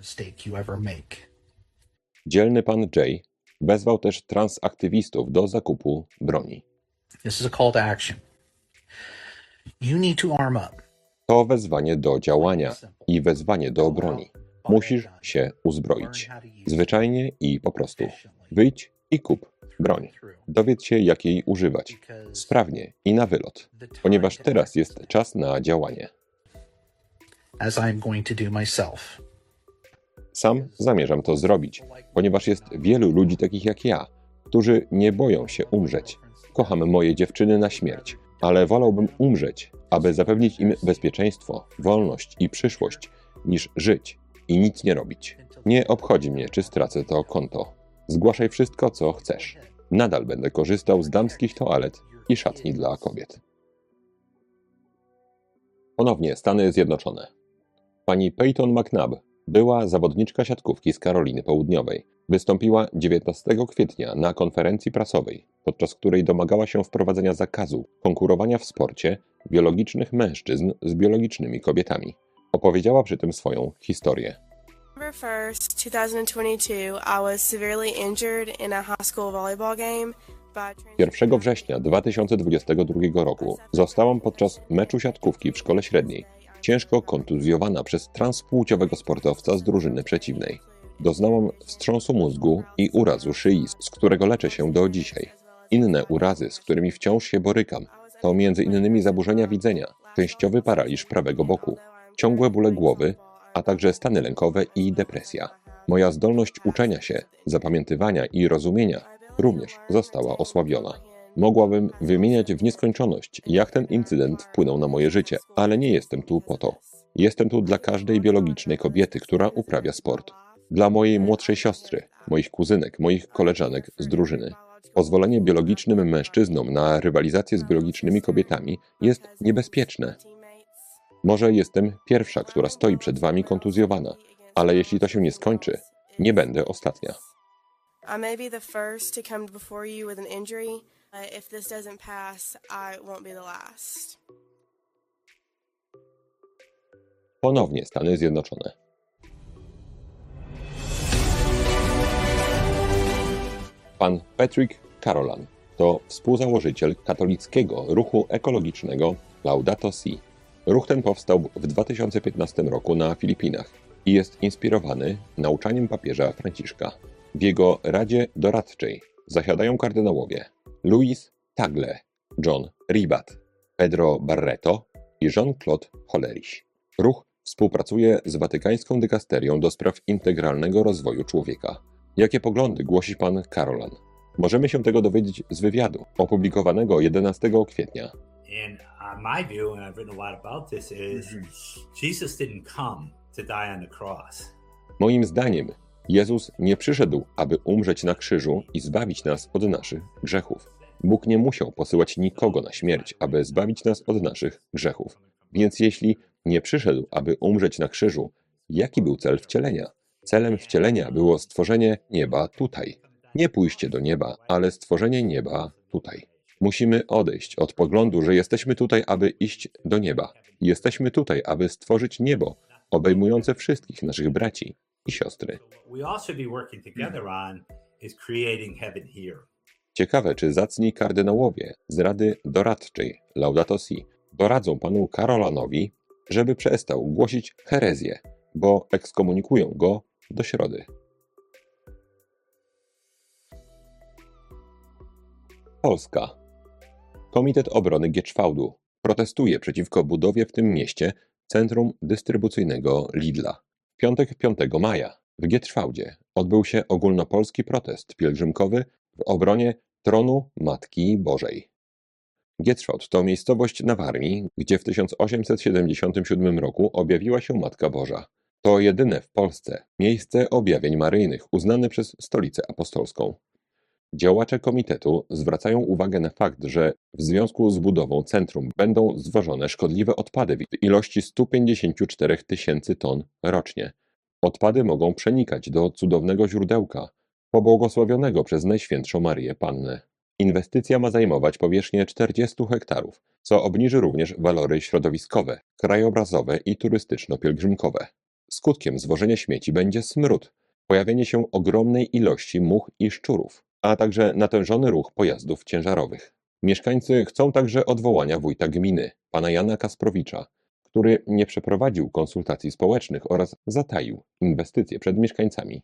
Dzielny pan Jay wezwał też transaktywistów do zakupu broni. This is a call to action. You need to arm up. To wezwanie do działania i wezwanie do broni. Musisz się uzbroić. Zwyczajnie i po prostu. Wyjdź i kup broń. Dowiedz się, jak jej używać. Sprawnie i na wylot. Ponieważ teraz jest czas na działanie. As I'm going to do myself. Sam zamierzam to zrobić, ponieważ jest wielu ludzi takich jak ja, którzy nie boją się umrzeć. Kocham moje dziewczyny na śmierć, ale wolałbym umrzeć, aby zapewnić im bezpieczeństwo, wolność i przyszłość, niż żyć i nic nie robić. Nie obchodzi mnie, czy stracę to konto. Zgłaszaj wszystko, co chcesz. Nadal będę korzystał z damskich toalet i szatni dla kobiet. Ponownie Stany Zjednoczone. Pani Peyton McNabb, była zawodniczka siatkówki z Karoliny Południowej, wystąpiła dziewiętnastego kwietnia na konferencji prasowej, podczas której domagała się wprowadzenia zakazu konkurowania w sporcie biologicznych mężczyzn z biologicznymi kobietami. Opowiedziała przy tym swoją historię. November first, two thousand twenty-two, I was severely injured in a high school volleyball game pierwszego września dwa tysiące dwudziestego drugiego roku zostałam podczas meczu siatkówki w szkole średniej ciężko kontuzjowana przez transpłciowego sportowca z drużyny przeciwnej. Doznałam wstrząsu mózgu i urazu szyi, z którego leczę się do dzisiaj. Inne urazy, z którymi wciąż się borykam, to między innymi zaburzenia widzenia, częściowy paraliż prawego boku, ciągłe bóle głowy, a także stany lękowe i depresja. Moja zdolność uczenia się, zapamiętywania i rozumienia również została osłabiona. Mogłabym wymieniać w nieskończoność, jak ten incydent wpłynął na moje życie, ale nie jestem tu po to. Jestem tu dla każdej biologicznej kobiety, która uprawia sport. Dla mojej młodszej siostry, moich kuzynek, moich koleżanek z drużyny. Pozwolenie biologicznym mężczyznom na rywalizację z biologicznymi kobietami jest niebezpieczne. Może jestem pierwsza, która stoi przed wami kontuzjowana, ale jeśli to się nie skończy, nie będę ostatnia. I may be the first to come before you with an injury. If this doesn't pass, I won't be the last. Ponownie Stany Zjednoczone. Pan Patrick Carolan to współzałożyciel katolickiego ruchu ekologicznego Laudato Si. Ruch ten powstał w dwa tysiące piętnastym roku na Filipinach i jest inspirowany nauczaniem papieża Franciszka. W jego Radzie Doradczej zasiadają kardynałowie Luis Tagle, John Ribat, Pedro Barreto i Jean-Claude Hollerich. Ruch współpracuje z Watykańską Dykasterią do spraw integralnego rozwoju człowieka. Jakie poglądy głosi pan Carolan? Możemy się tego dowiedzieć z wywiadu opublikowanego jedenastego kwietnia. And uh, my view, and I've written a lot about this, is Jesus didn't come to die on the cross. Moim zdaniem Jezus nie przyszedł, aby umrzeć na krzyżu i zbawić nas od naszych grzechów. Bóg nie musiał posyłać nikogo na śmierć, aby zbawić nas od naszych grzechów. Więc jeśli nie przyszedł, aby umrzeć na krzyżu, jaki był cel wcielenia? Celem wcielenia było stworzenie nieba tutaj. Nie pójście do nieba, ale stworzenie nieba tutaj. Musimy odejść od poglądu, że jesteśmy tutaj, aby iść do nieba. Jesteśmy tutaj, aby stworzyć niebo, obejmujące wszystkich naszych braci i siostry. Ciekawe, czy zacni kardynałowie z Rady Doradczej Laudato Si doradzą panu Carolanowi, żeby przestał głosić herezję, bo ekskomunikują go do środy. Polska. Komitet Obrony Gieczwałdu protestuje przeciwko budowie w tym mieście centrum dystrybucyjnego Lidla. W piątek piątego maja w Gietrzwałdzie odbył się ogólnopolski protest pielgrzymkowy w obronie tronu Matki Bożej. Gietrzwałd to miejscowość na Warmii, gdzie w tysiąc osiemset siedemdziesiątym siódmym roku objawiła się Matka Boża. To jedyne w Polsce miejsce objawień maryjnych uznane przez Stolicę Apostolską. Działacze komitetu zwracają uwagę na fakt, że w związku z budową centrum będą zwożone szkodliwe odpady w ilości stu pięćdziesięciu czterech tysięcy ton rocznie. Odpady mogą przenikać do cudownego źródełka, pobłogosławionego przez Najświętszą Maryję Pannę. Inwestycja ma zajmować powierzchnię czterdziestu hektarów, co obniży również walory środowiskowe, krajobrazowe i turystyczno-pielgrzymkowe. Skutkiem zwożenia śmieci będzie smród, pojawienie się ogromnej ilości much i szczurów, a także natężony ruch pojazdów ciężarowych. Mieszkańcy chcą także odwołania wójta gminy, pana Jana Kasprowicza, który nie przeprowadził konsultacji społecznych oraz zataił inwestycje przed mieszkańcami.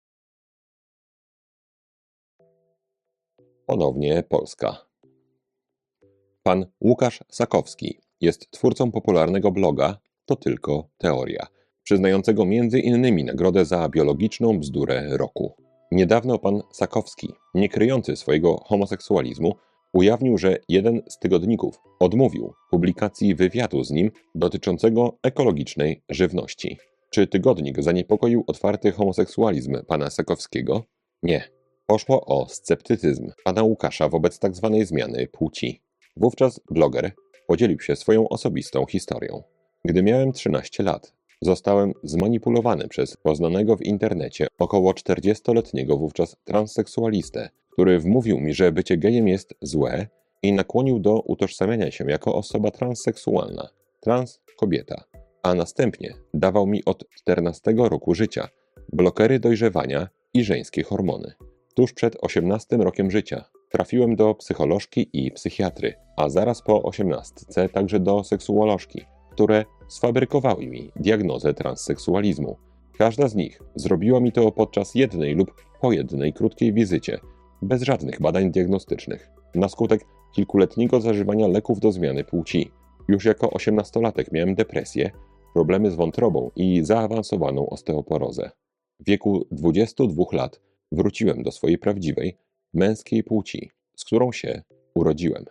Ponownie Polska. Pan Łukasz Sakowski jest twórcą popularnego bloga To Tylko Teoria, przyznającego między innymi nagrodę za biologiczną bzdurę roku. Niedawno pan Sakowski, nie kryjący swojego homoseksualizmu, ujawnił, że jeden z tygodników odmówił publikacji wywiadu z nim dotyczącego ekologicznej żywności. Czy tygodnik zaniepokoił otwarty homoseksualizm pana Sakowskiego? Nie. Poszło o sceptycyzm pana Łukasza wobec tzw. zmiany płci. Wówczas bloger podzielił się swoją osobistą historią. Gdy miałem trzynaście lat, zostałem zmanipulowany przez poznanego w internecie około czterdziestoletniego wówczas transseksualistę, który wmówił mi, że bycie gejem jest złe i nakłonił do utożsamiania się jako osoba transseksualna, trans kobieta, a następnie dawał mi od czternastego roku życia blokery dojrzewania i żeńskie hormony. Tuż przed osiemnastym rokiem życia Trafiłem do psycholożki i psychiatry, a zaraz po osiemnastce także do seksuolożki, które sfabrykowały mi diagnozę transseksualizmu. Każda z nich zrobiła mi to podczas jednej lub po jednej krótkiej wizycie, bez żadnych badań diagnostycznych, na skutek kilkuletniego zażywania leków do zmiany płci. Już jako osiemnastolatek miałem depresję, problemy z wątrobą i zaawansowaną osteoporozę. W wieku dwudziestu dwóch lat wróciłem do swojej prawdziwej, męskiej płci, z którą się urodziłem.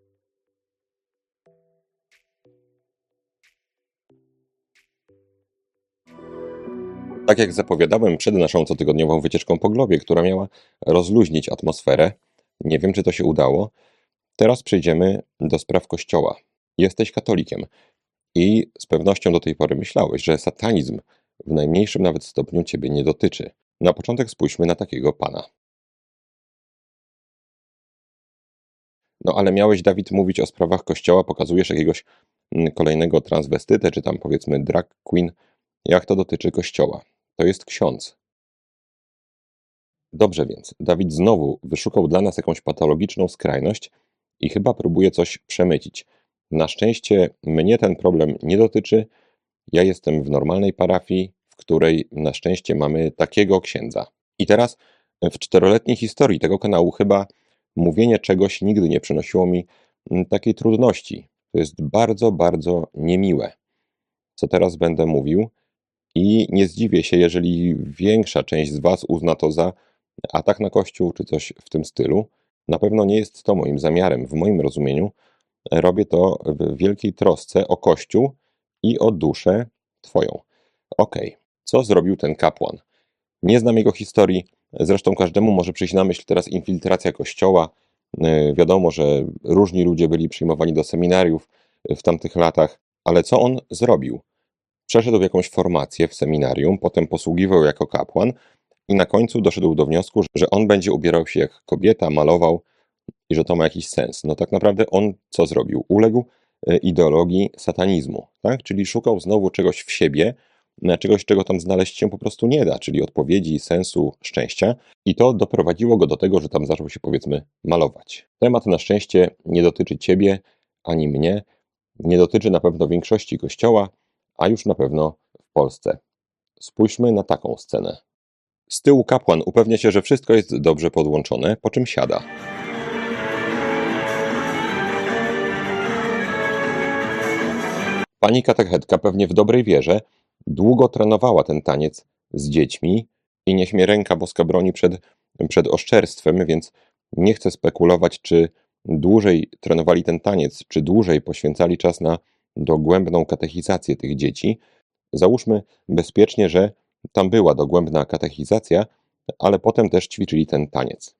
Tak jak zapowiadałem przed naszą cotygodniową wycieczką po globie, która miała rozluźnić atmosferę, nie wiem, czy to się udało, teraz przejdziemy do spraw Kościoła. Jesteś katolikiem i z pewnością do tej pory myślałeś, że satanizm w najmniejszym nawet stopniu ciebie nie dotyczy. Na początek spójrzmy na takiego pana. No ale miałeś, Dawid, mówić o sprawach Kościoła, pokazujesz jakiegoś kolejnego transwestytę, czy tam powiedzmy drag queen. Jak to dotyczy Kościoła? To jest ksiądz. Dobrze więc, Dawid znowu wyszukał dla nas jakąś patologiczną skrajność i chyba próbuje coś przemycić. Na szczęście mnie ten problem nie dotyczy. Ja jestem w normalnej parafii, w której na szczęście mamy takiego księdza. I teraz w czteroletniej historii tego kanału chyba mówienie czegoś nigdy nie przynosiło mi takiej trudności. To jest bardzo, bardzo niemiłe, co teraz będę mówił. I nie zdziwię się, jeżeli większa część z was uzna to za atak na Kościół, czy coś w tym stylu. Na pewno nie jest to moim zamiarem. W moim rozumieniu robię to w wielkiej trosce o Kościół i o duszę twoją. Okej, co zrobił ten kapłan? Nie znam jego historii, zresztą każdemu może przyjść na myśl teraz infiltracja Kościoła. Yy, wiadomo, że różni ludzie byli przyjmowani do seminariów w tamtych latach, ale co on zrobił? Przeszedł jakąś formację w seminarium, potem posługiwał jako kapłan i na końcu doszedł do wniosku, że on będzie ubierał się jak kobieta, malował i że to ma jakiś sens. No tak naprawdę on co zrobił? Uległ ideologii satanizmu, tak? Czyli szukał znowu czegoś w siebie, czegoś, czego tam znaleźć się po prostu nie da, czyli odpowiedzi, sensu, szczęścia, i to doprowadziło go do tego, że tam zaczął się, powiedzmy, malować. Temat na szczęście nie dotyczy ciebie ani mnie, nie dotyczy na pewno większości Kościoła, a już na pewno w Polsce. Spójrzmy na taką scenę. Z tyłu kapłan upewnia się, że wszystko jest dobrze podłączone, po czym siada. Pani katechetka pewnie w dobrej wierze długo trenowała ten taniec z dziećmi i niech mnie ręka boska broni przed, przed oszczerstwem, więc nie chcę spekulować, czy dłużej trenowali ten taniec, czy dłużej poświęcali czas na dogłębną katechizację tych dzieci. Załóżmy bezpiecznie, że tam była dogłębna katechizacja, ale potem też ćwiczyli ten taniec.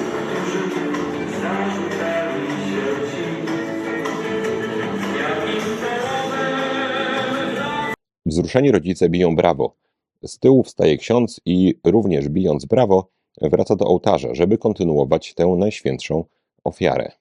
Wzruszeni rodzice biją brawo. Z tyłu wstaje ksiądz i również bijąc brawo wraca do ołtarza, żeby kontynuować tę najświętszą ofiarę.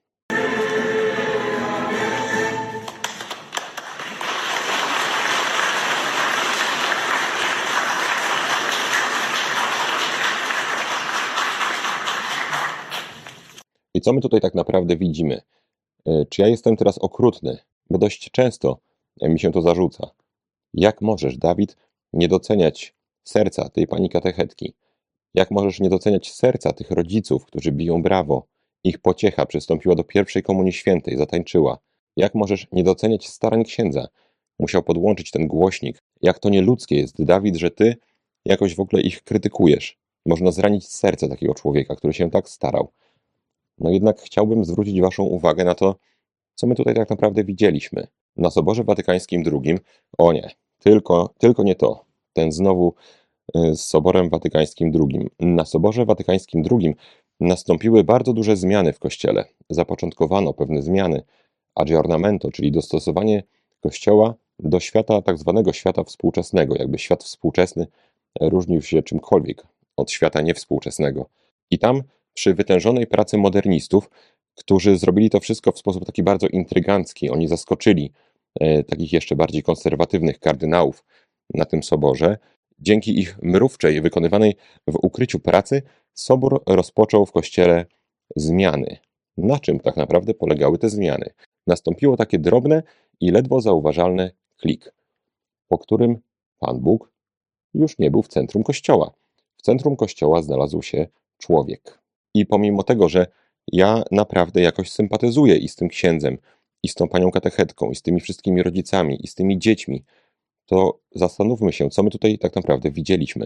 I co my tutaj tak naprawdę widzimy? Czy ja jestem teraz okrutny? Bo dość często mi się to zarzuca. Jak możesz, Dawid, nie doceniać serca tej pani katechetki? Jak możesz nie doceniać serca tych rodziców, którzy biją brawo? Ich pociecha przystąpiła do pierwszej komunii świętej, zatańczyła. Jak możesz nie doceniać starań księdza? Musiał podłączyć ten głośnik. Jak to nieludzkie jest, Dawid, że ty jakoś w ogóle ich krytykujesz. Można zranić serce takiego człowieka, który się tak starał. No jednak chciałbym zwrócić waszą uwagę na to, co my tutaj tak naprawdę widzieliśmy. Na Soborze Watykańskim drugim, o nie, tylko, tylko nie to. Ten znowu z Soborem Watykańskim drugim. Na Soborze Watykańskim drugim nastąpiły bardzo duże zmiany w Kościele. Zapoczątkowano pewne zmiany aggiornamento, czyli dostosowanie Kościoła do świata, tak zwanego świata współczesnego. Jakby świat współczesny różnił się czymkolwiek od świata niewspółczesnego. I tam przy wytężonej pracy modernistów, którzy zrobili to wszystko w sposób taki bardzo intrygancki, oni zaskoczyli e, takich jeszcze bardziej konserwatywnych kardynałów na tym soborze. Dzięki ich mrówczej, wykonywanej w ukryciu pracy, sobór rozpoczął w Kościele zmiany. Na czym tak naprawdę polegały te zmiany? Nastąpiło takie drobne i ledwo zauważalne klik, po którym Pan Bóg już nie był w centrum Kościoła. W centrum Kościoła znalazł się człowiek. I pomimo tego, że ja naprawdę jakoś sympatyzuję i z tym księdzem, i z tą panią katechetką, i z tymi wszystkimi rodzicami, i z tymi dziećmi, to zastanówmy się, co my tutaj tak naprawdę widzieliśmy.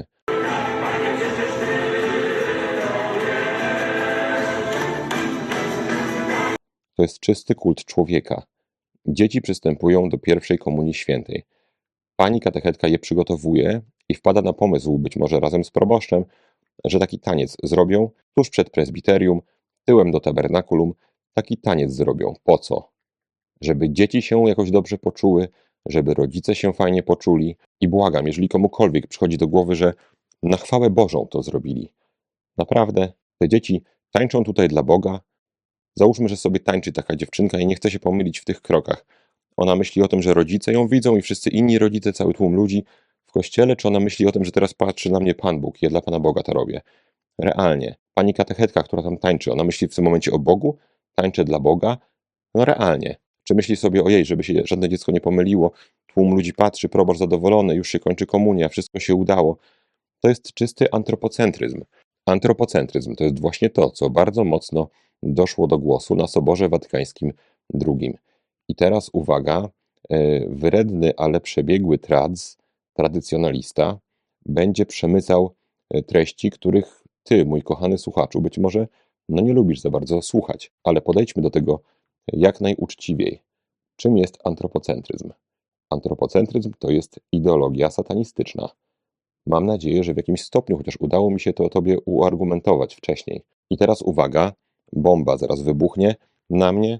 To jest czysty kult człowieka. Dzieci przystępują do pierwszej komunii świętej. Pani katechetka je przygotowuje i wpada na pomysł, być może razem z proboszczem, że taki taniec zrobią tuż przed prezbiterium, tyłem do tabernakulum. Taki taniec zrobią. Po co? Żeby dzieci się jakoś dobrze poczuły, żeby rodzice się fajnie poczuli. I błagam, jeżeli komukolwiek przychodzi do głowy, że na chwałę Bożą to zrobili. Naprawdę, te dzieci tańczą tutaj dla Boga. Załóżmy, że sobie tańczy taka dziewczynka i nie chce się pomylić w tych krokach. Ona myśli o tym, że rodzice ją widzą i wszyscy inni rodzice, cały tłum ludzi w kościele, czy ona myśli o tym, że teraz patrzy na mnie Pan Bóg, ja dla Pana Boga to robię. Realnie. Pani katechetka, która tam tańczy, ona myśli w tym momencie o Bogu, tańczę dla Boga. No realnie. Czy myśli sobie, ojej, żeby się żadne dziecko nie pomyliło, tłum ludzi patrzy, proboszcz zadowolony, już się kończy komunia, wszystko się udało. To jest czysty antropocentryzm. Antropocentryzm to jest właśnie to, co bardzo mocno doszło do głosu na Soborze Watykańskim drugim. I teraz uwaga, wredny, ale przebiegły tradz, tradycjonalista, będzie przemycał treści, których ty, mój kochany słuchaczu, być może no nie lubisz za bardzo słuchać, ale podejdźmy do tego jak najuczciwiej. Czym jest antropocentryzm? Antropocentryzm to jest ideologia satanistyczna. Mam nadzieję, że w jakimś stopniu, chociaż udało mi się to tobie uargumentować wcześniej. I teraz uwaga, bomba zaraz wybuchnie na mnie.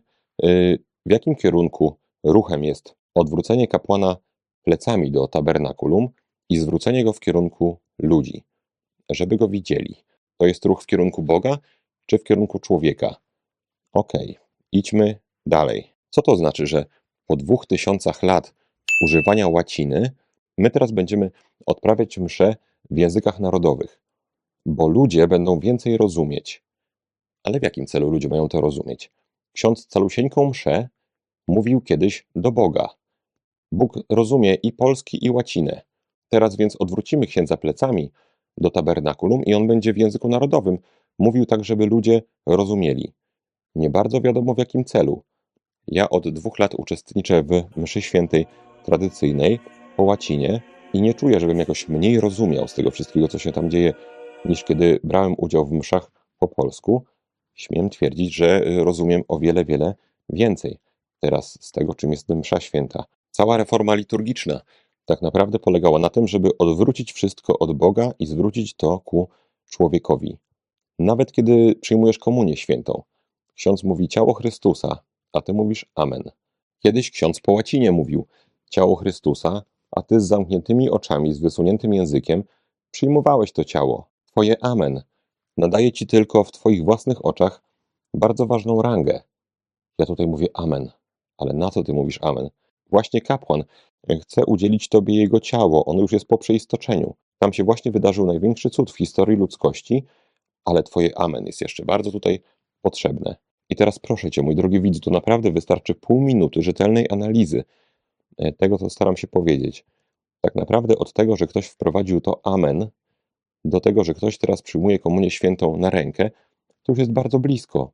W jakim kierunku ruchem jest odwrócenie kapłana plecami do tabernakulum i zwrócenie go w kierunku ludzi, żeby go widzieli? To jest ruch w kierunku Boga, czy w kierunku człowieka? Okej, idźmy dalej. Co to znaczy, że po dwóch tysiącach lat używania łaciny my teraz będziemy odprawiać msze w językach narodowych, bo ludzie będą więcej rozumieć. Ale w jakim celu ludzie mają to rozumieć? Ksiądz calusieńką mszę mówił kiedyś do Boga. Bóg rozumie i polski, i łacinę. Teraz więc odwrócimy księdza plecami do tabernakulum i on będzie w języku narodowym mówił tak, żeby ludzie rozumieli. Nie bardzo wiadomo w jakim celu. Ja od dwóch lat uczestniczę w mszy świętej tradycyjnej po łacinie i nie czuję, żebym jakoś mniej rozumiał z tego wszystkiego, co się tam dzieje, niż kiedy brałem udział w mszach po polsku. Śmiem twierdzić, że rozumiem o wiele, wiele więcej teraz z tego, czym jest msza święta. Cała reforma liturgiczna tak naprawdę polegała na tym, żeby odwrócić wszystko od Boga i zwrócić to ku człowiekowi. Nawet kiedy przyjmujesz komunię świętą, ksiądz mówi ciało Chrystusa, a ty mówisz amen. Kiedyś ksiądz po łacinie mówił ciało Chrystusa, a ty z zamkniętymi oczami, z wysuniętym językiem przyjmowałeś to ciało. Twoje amen nadaje ci tylko w twoich własnych oczach bardzo ważną rangę. Ja tutaj mówię amen, ale na co ty mówisz amen? Właśnie kapłan chce udzielić tobie jego ciało, ono już jest po przeistoczeniu. Tam się właśnie wydarzył największy cud w historii ludzkości, ale twoje amen jest jeszcze bardzo tutaj potrzebne. I teraz proszę cię, mój drogi widzu, to naprawdę wystarczy pół minuty rzetelnej analizy tego, co staram się powiedzieć. Tak naprawdę od tego, że ktoś wprowadził to amen, do tego, że ktoś teraz przyjmuje komunię świętą na rękę, to już jest bardzo blisko.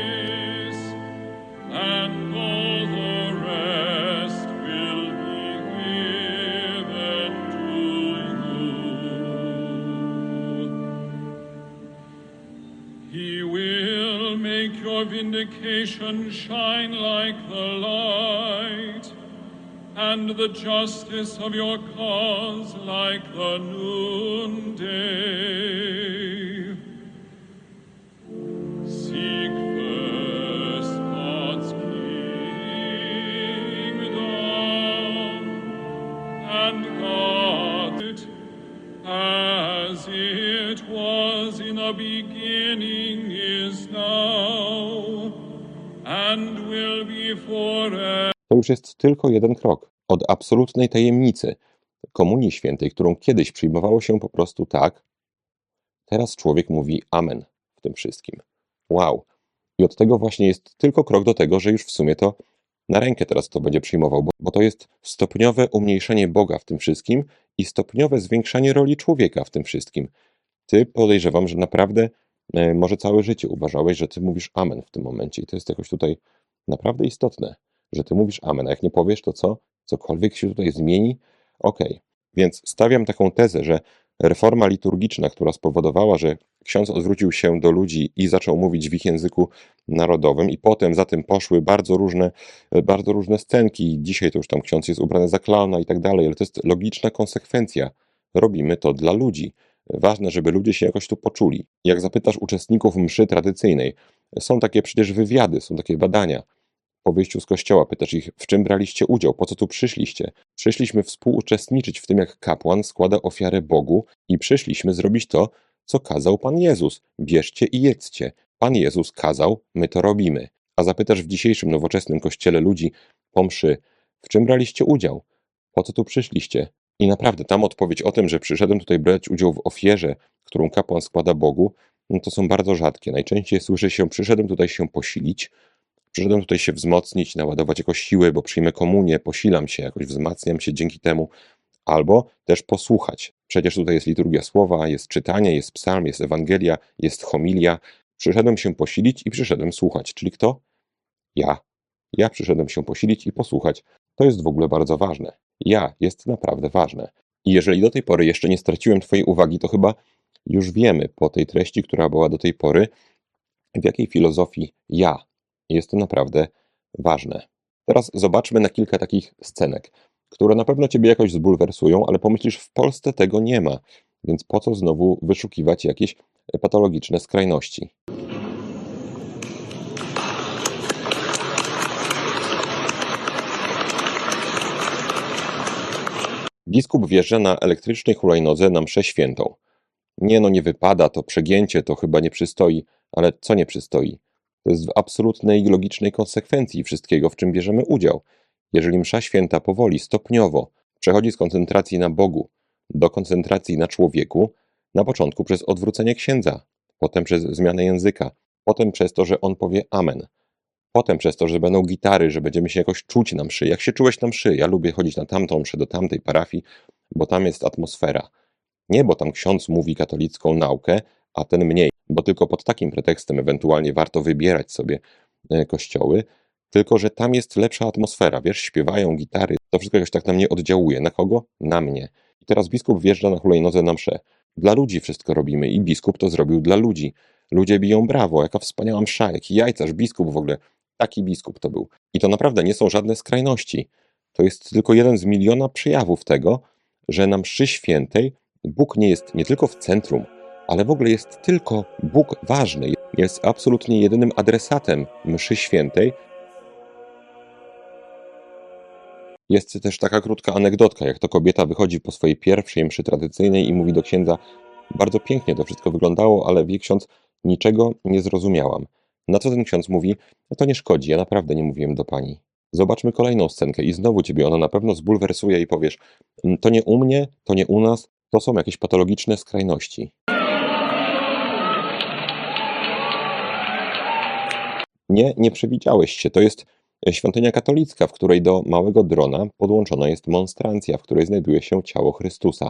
Your vindication shine like the light, and the justice of your cause like the noonday. Seek first God's kingdom, and God, as it was in the beginning, is now, and will be forever. To już jest tylko jeden krok od absolutnej tajemnicy komunii świętej, którą kiedyś przyjmowało się po prostu tak. Teraz człowiek mówi amen w tym wszystkim. Wow, I od tego właśnie jest tylko krok do tego, że już w sumie to na rękę teraz to będzie przyjmował, bo, bo to jest stopniowe umniejszenie Boga w tym wszystkim i stopniowe zwiększanie roli człowieka w tym wszystkim. Ty podejrzewam, że naprawdę e, może całe życie uważałeś, że ty mówisz amen w tym momencie i to jest jakoś tutaj naprawdę istotne, że ty mówisz amen, a jak nie powiesz, to co? Cokolwiek się tutaj zmieni? Okej. Więc stawiam taką tezę, że reforma liturgiczna, która spowodowała, że ksiądz odwrócił się do ludzi i zaczął mówić w ich języku narodowym i potem za tym poszły bardzo różne, bardzo różne scenki. Dzisiaj to już tam ksiądz jest ubrany za klauna i tak dalej, ale to jest logiczna konsekwencja. Robimy to dla ludzi. Ważne, żeby ludzie się jakoś tu poczuli. Jak zapytasz uczestników mszy tradycyjnej, są takie przecież wywiady, są takie badania. Po wyjściu z kościoła pytasz ich, w czym braliście udział, po co tu przyszliście. Przyszliśmy współuczestniczyć w tym, jak kapłan składa ofiarę Bogu i przyszliśmy zrobić to, co kazał Pan Jezus. Bierzcie i jedzcie. Pan Jezus kazał, my to robimy. A zapytasz w dzisiejszym nowoczesnym kościele ludzi po mszy, w czym braliście udział, po co tu przyszliście. I naprawdę tam odpowiedź o tym, że przyszedłem tutaj brać udział w ofierze, którą kapłan składa Bogu, no to są bardzo rzadkie. Najczęściej słyszy się, przyszedłem tutaj się posilić, przyszedłem tutaj się wzmocnić, naładować jakoś siły, bo przyjmę komunię, posilam się, jakoś wzmacniam się dzięki temu, albo też posłuchać. Przecież tutaj jest liturgia słowa, jest czytanie, jest psalm, jest Ewangelia, jest homilia. Przyszedłem się posilić i przyszedłem słuchać. Czyli kto? Ja. Ja przyszedłem się posilić i posłuchać. To jest w ogóle bardzo ważne. Ja jest naprawdę ważne. I jeżeli do tej pory jeszcze nie straciłem Twojej uwagi, to chyba już wiemy po tej treści, która była do tej pory, w jakiej filozofii ja jest to naprawdę ważne. Teraz zobaczmy na kilka takich scenek, które na pewno Ciebie jakoś zbulwersują, ale pomyślisz, w Polsce tego nie ma, więc po co znowu wyszukiwać jakieś patologiczne skrajności? Biskup wjeżdża na elektrycznej hulajnodze na mszę świętą. Nie no, nie wypada, to przegięcie, to chyba nie przystoi, ale co nie przystoi? To jest w absolutnej i logicznej konsekwencji wszystkiego, w czym bierzemy udział. Jeżeli msza święta powoli, stopniowo przechodzi z koncentracji na Bogu do koncentracji na człowieku, na początku przez odwrócenie księdza, potem przez zmianę języka, potem przez to, że on powie amen, potem przez to, że będą gitary, że będziemy się jakoś czuć na mszy. Jak się czułeś na mszy? Ja lubię chodzić na tamtą mszę, do tamtej parafii, bo tam jest atmosfera. Nie, bo tam ksiądz mówi katolicką naukę, a ten mniej, bo tylko pod takim pretekstem ewentualnie warto wybierać sobie kościoły, tylko że tam jest lepsza atmosfera, wiesz, śpiewają gitary, to wszystko jakoś tak na mnie oddziałuje. Na kogo? Na mnie. I teraz biskup wjeżdża na hulajnodze na mszę. Dla ludzi wszystko robimy i biskup to zrobił dla ludzi. Ludzie biją brawo, jaka wspaniała msza, jaki jajcarz, biskup w ogóle. Taki biskup to był. I to naprawdę nie są żadne skrajności. To jest tylko jeden z miliona przejawów tego, że na mszy świętej Bóg nie jest nie tylko w centrum, ale w ogóle jest tylko Bóg ważny. Jest absolutnie jedynym adresatem mszy świętej. Jest też taka krótka anegdotka, jak to kobieta wychodzi po swojej pierwszej mszy tradycyjnej i mówi do księdza: bardzo pięknie to wszystko wyglądało, ale wie ksiądz, niczego nie zrozumiałam. Na co ten ksiądz mówi: no to nie szkodzi, ja naprawdę nie mówiłem do pani. Zobaczmy kolejną scenkę i znowu ciebie ona na pewno zbulwersuje i powiesz: to nie u mnie, to nie u nas, to są jakieś patologiczne skrajności. Nie, nie przewidziałeś się. To jest świątynia katolicka, w której do małego drona podłączona jest monstrancja, w której znajduje się ciało Chrystusa.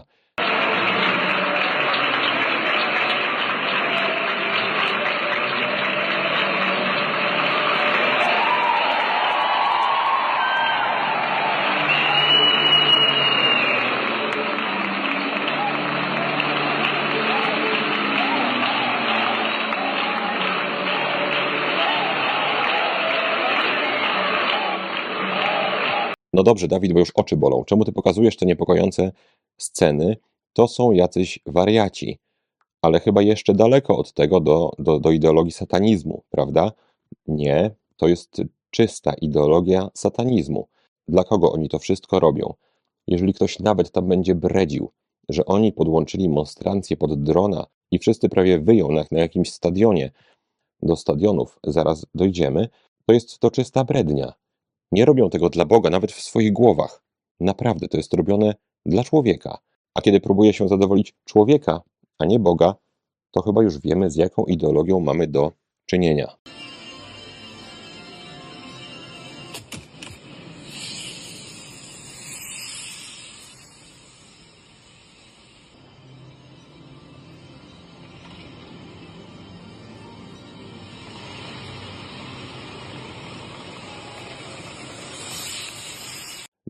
No dobrze, Dawid, bo już oczy bolą. Czemu ty pokazujesz te niepokojące sceny? To są jacyś wariaci. Ale chyba jeszcze daleko od tego do, do, do ideologii satanizmu, prawda? Nie, to jest czysta ideologia satanizmu. Dla kogo oni to wszystko robią? Jeżeli ktoś nawet tam będzie bredził, że oni podłączyli monstrancję pod drona i wszyscy prawie wyją na, na jakimś stadionie, do stadionów zaraz dojdziemy, to jest to czysta brednia. Nie robią tego dla Boga, nawet w swoich głowach. Naprawdę, to jest robione dla człowieka. A kiedy próbuje się zadowolić człowieka, a nie Boga, to chyba już wiemy, z jaką ideologią mamy do czynienia.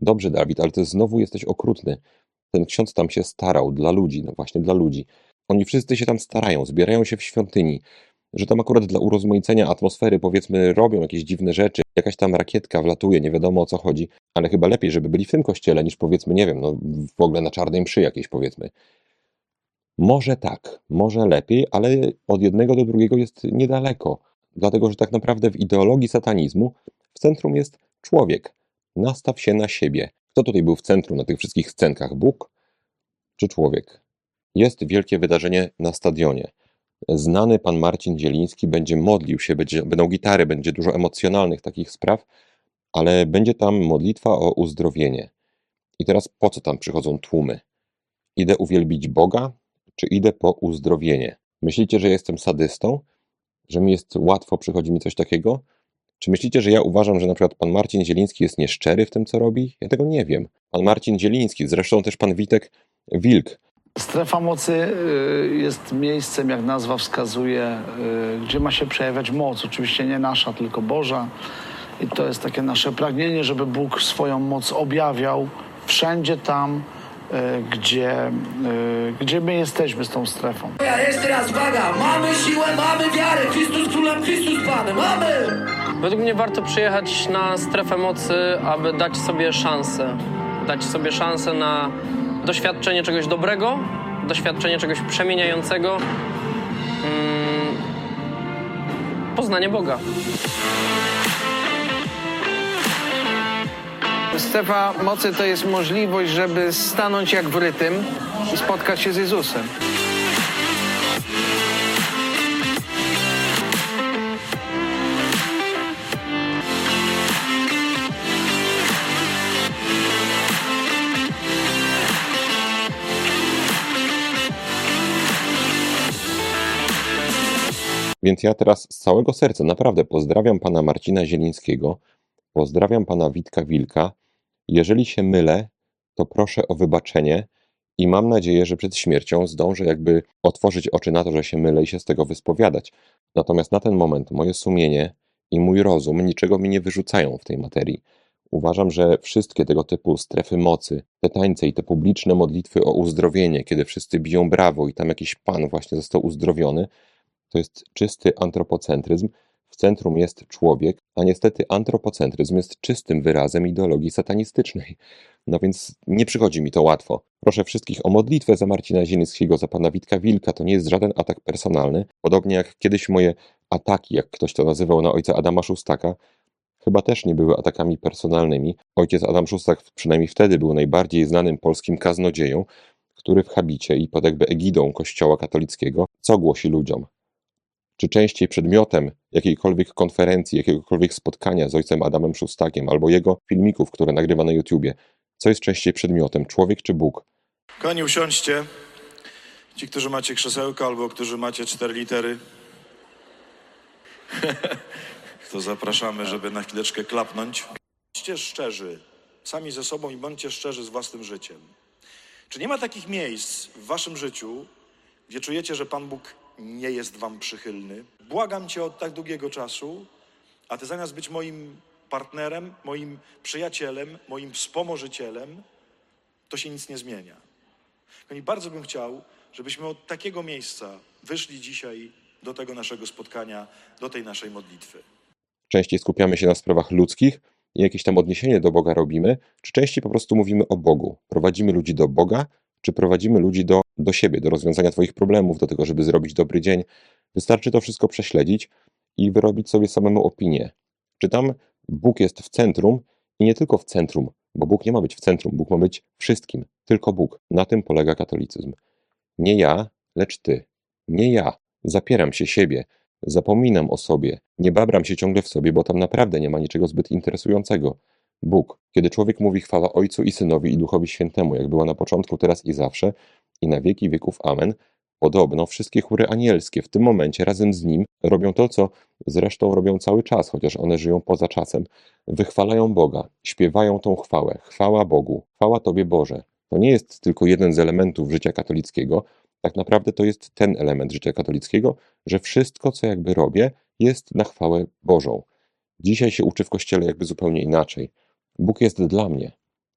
Dobrze, Dawid, ale to znowu jesteś okrutny. Ten ksiądz tam się starał dla ludzi, no właśnie dla ludzi. Oni wszyscy się tam starają, zbierają się w świątyni, że tam akurat dla urozmaicenia atmosfery, powiedzmy, robią jakieś dziwne rzeczy, jakaś tam rakietka wlatuje, nie wiadomo o co chodzi, ale chyba lepiej, żeby byli w tym kościele, niż powiedzmy, nie wiem, no w ogóle na czarnej mszy jakiejś, powiedzmy. Może tak, może lepiej, ale od jednego do drugiego jest niedaleko, dlatego że tak naprawdę w ideologii satanizmu w centrum jest człowiek. Nastaw się na siebie. Kto tutaj był w centrum na tych wszystkich scenkach? Bóg czy człowiek? Jest wielkie wydarzenie na stadionie. Znany pan Marcin Zieliński będzie modlił się, będzie, będą gitary, będzie dużo emocjonalnych takich spraw, ale będzie tam modlitwa o uzdrowienie. I teraz po co tam przychodzą tłumy? Idę uwielbić Boga, czy idę po uzdrowienie? Myślicie, że jestem sadystą? Że mi jest łatwo, przychodzi mi coś takiego? Czy myślicie, że ja uważam, że na przykład pan Marcin Zieliński jest nieszczery w tym, co robi? Ja tego nie wiem. Pan Marcin Zieliński, zresztą też pan Witek Wilk. Strefa mocy jest miejscem, jak nazwa wskazuje, gdzie ma się przejawiać moc. Oczywiście nie nasza, tylko Boża. I to jest takie nasze pragnienie, żeby Bóg swoją moc objawiał wszędzie tam, gdzie, gdzie my jesteśmy z tą strefą. Ja jeszcze raz, uwaga, mamy siłę, mamy wiarę, Chrystus królem, Chrystus Panem, mamy! Według mnie warto przyjechać na strefę mocy, aby dać sobie szansę. Dać sobie szansę na doświadczenie czegoś dobrego, doświadczenie czegoś przemieniającego, hmm, poznanie Boga. Strefa mocy to jest możliwość, żeby stanąć jak w rytm i spotkać się z Jezusem. Więc ja teraz z całego serca naprawdę pozdrawiam pana Marcina Zielińskiego, pozdrawiam pana Witka Wilka. Jeżeli się mylę, to proszę o wybaczenie i mam nadzieję, że przed śmiercią zdążę jakby otworzyć oczy na to, że się mylę i się z tego wyspowiadać. Natomiast na ten moment moje sumienie i mój rozum niczego mi nie wyrzucają w tej materii. Uważam, że wszystkie tego typu strefy mocy, te tańce i te publiczne modlitwy o uzdrowienie, kiedy wszyscy biją brawo i tam jakiś pan właśnie został uzdrowiony, to jest czysty antropocentryzm. W centrum jest człowiek, a niestety antropocentryzm jest czystym wyrazem ideologii satanistycznej. No więc nie przychodzi mi to łatwo. Proszę wszystkich o modlitwę za Marcina Zielińskiego, za pana Witka Wilka. To nie jest żaden atak personalny. Podobnie jak kiedyś moje ataki, jak ktoś to nazywał, na ojca Adama Szóstaka, chyba też nie były atakami personalnymi. Ojciec Adam Szóstak przynajmniej wtedy był najbardziej znanym polskim kaznodzieją, który w habicie i pod jakby egidą Kościoła katolickiego co głosi ludziom? Czy częściej przedmiotem jakiejkolwiek konferencji, jakiegokolwiek spotkania z ojcem Adamem Szóstakiem albo jego filmików, które nagrywa na YouTubie, co jest częściej przedmiotem, człowiek czy Bóg? Kochani, usiądźcie. Ci, którzy macie krzesełka albo którzy macie cztery litery, to zapraszamy, żeby na chwileczkę klapnąć. Bądźcie szczerzy sami ze sobą i bądźcie szczerzy z własnym życiem. Czy nie ma takich miejsc w waszym życiu, gdzie czujecie, że Pan Bóg nie jest wam przychylny? Błagam cię od tak długiego czasu, a ty zamiast być moim partnerem, moim przyjacielem, moim wspomożycielem, to się nic nie zmienia. I bardzo bym chciał, żebyśmy od takiego miejsca wyszli dzisiaj do tego naszego spotkania, do tej naszej modlitwy. Częściej skupiamy się na sprawach ludzkich i jakieś tam odniesienie do Boga robimy, czy częściej po prostu mówimy o Bogu? Prowadzimy ludzi do Boga, czy prowadzimy ludzi do, do siebie, do rozwiązania twoich problemów, do tego, żeby zrobić dobry dzień? Wystarczy to wszystko prześledzić i wyrobić sobie samemu opinię. Czy tam Bóg jest w centrum i nie tylko w centrum, bo Bóg nie ma być w centrum, Bóg ma być wszystkim, tylko Bóg. Na tym polega katolicyzm. Nie ja, lecz ty. Nie ja. Zapieram się siebie, zapominam o sobie, nie babram się ciągle w sobie, bo tam naprawdę nie ma niczego zbyt interesującego. Bóg. Kiedy człowiek mówi chwała Ojcu i Synowi i Duchowi Świętemu, jak była na początku, teraz i zawsze, i na wieki wieków amen, podobno wszystkie chóry anielskie w tym momencie razem z nim robią to, co zresztą robią cały czas, chociaż one żyją poza czasem. Wychwalają Boga, śpiewają tą chwałę. Chwała Bogu, chwała Tobie Boże. To nie jest tylko jeden z elementów życia katolickiego, tak naprawdę to jest ten element życia katolickiego, że wszystko, co jakby robię, jest na chwałę Bożą. Dzisiaj się uczy w Kościele jakby zupełnie inaczej. Bóg jest dla mnie.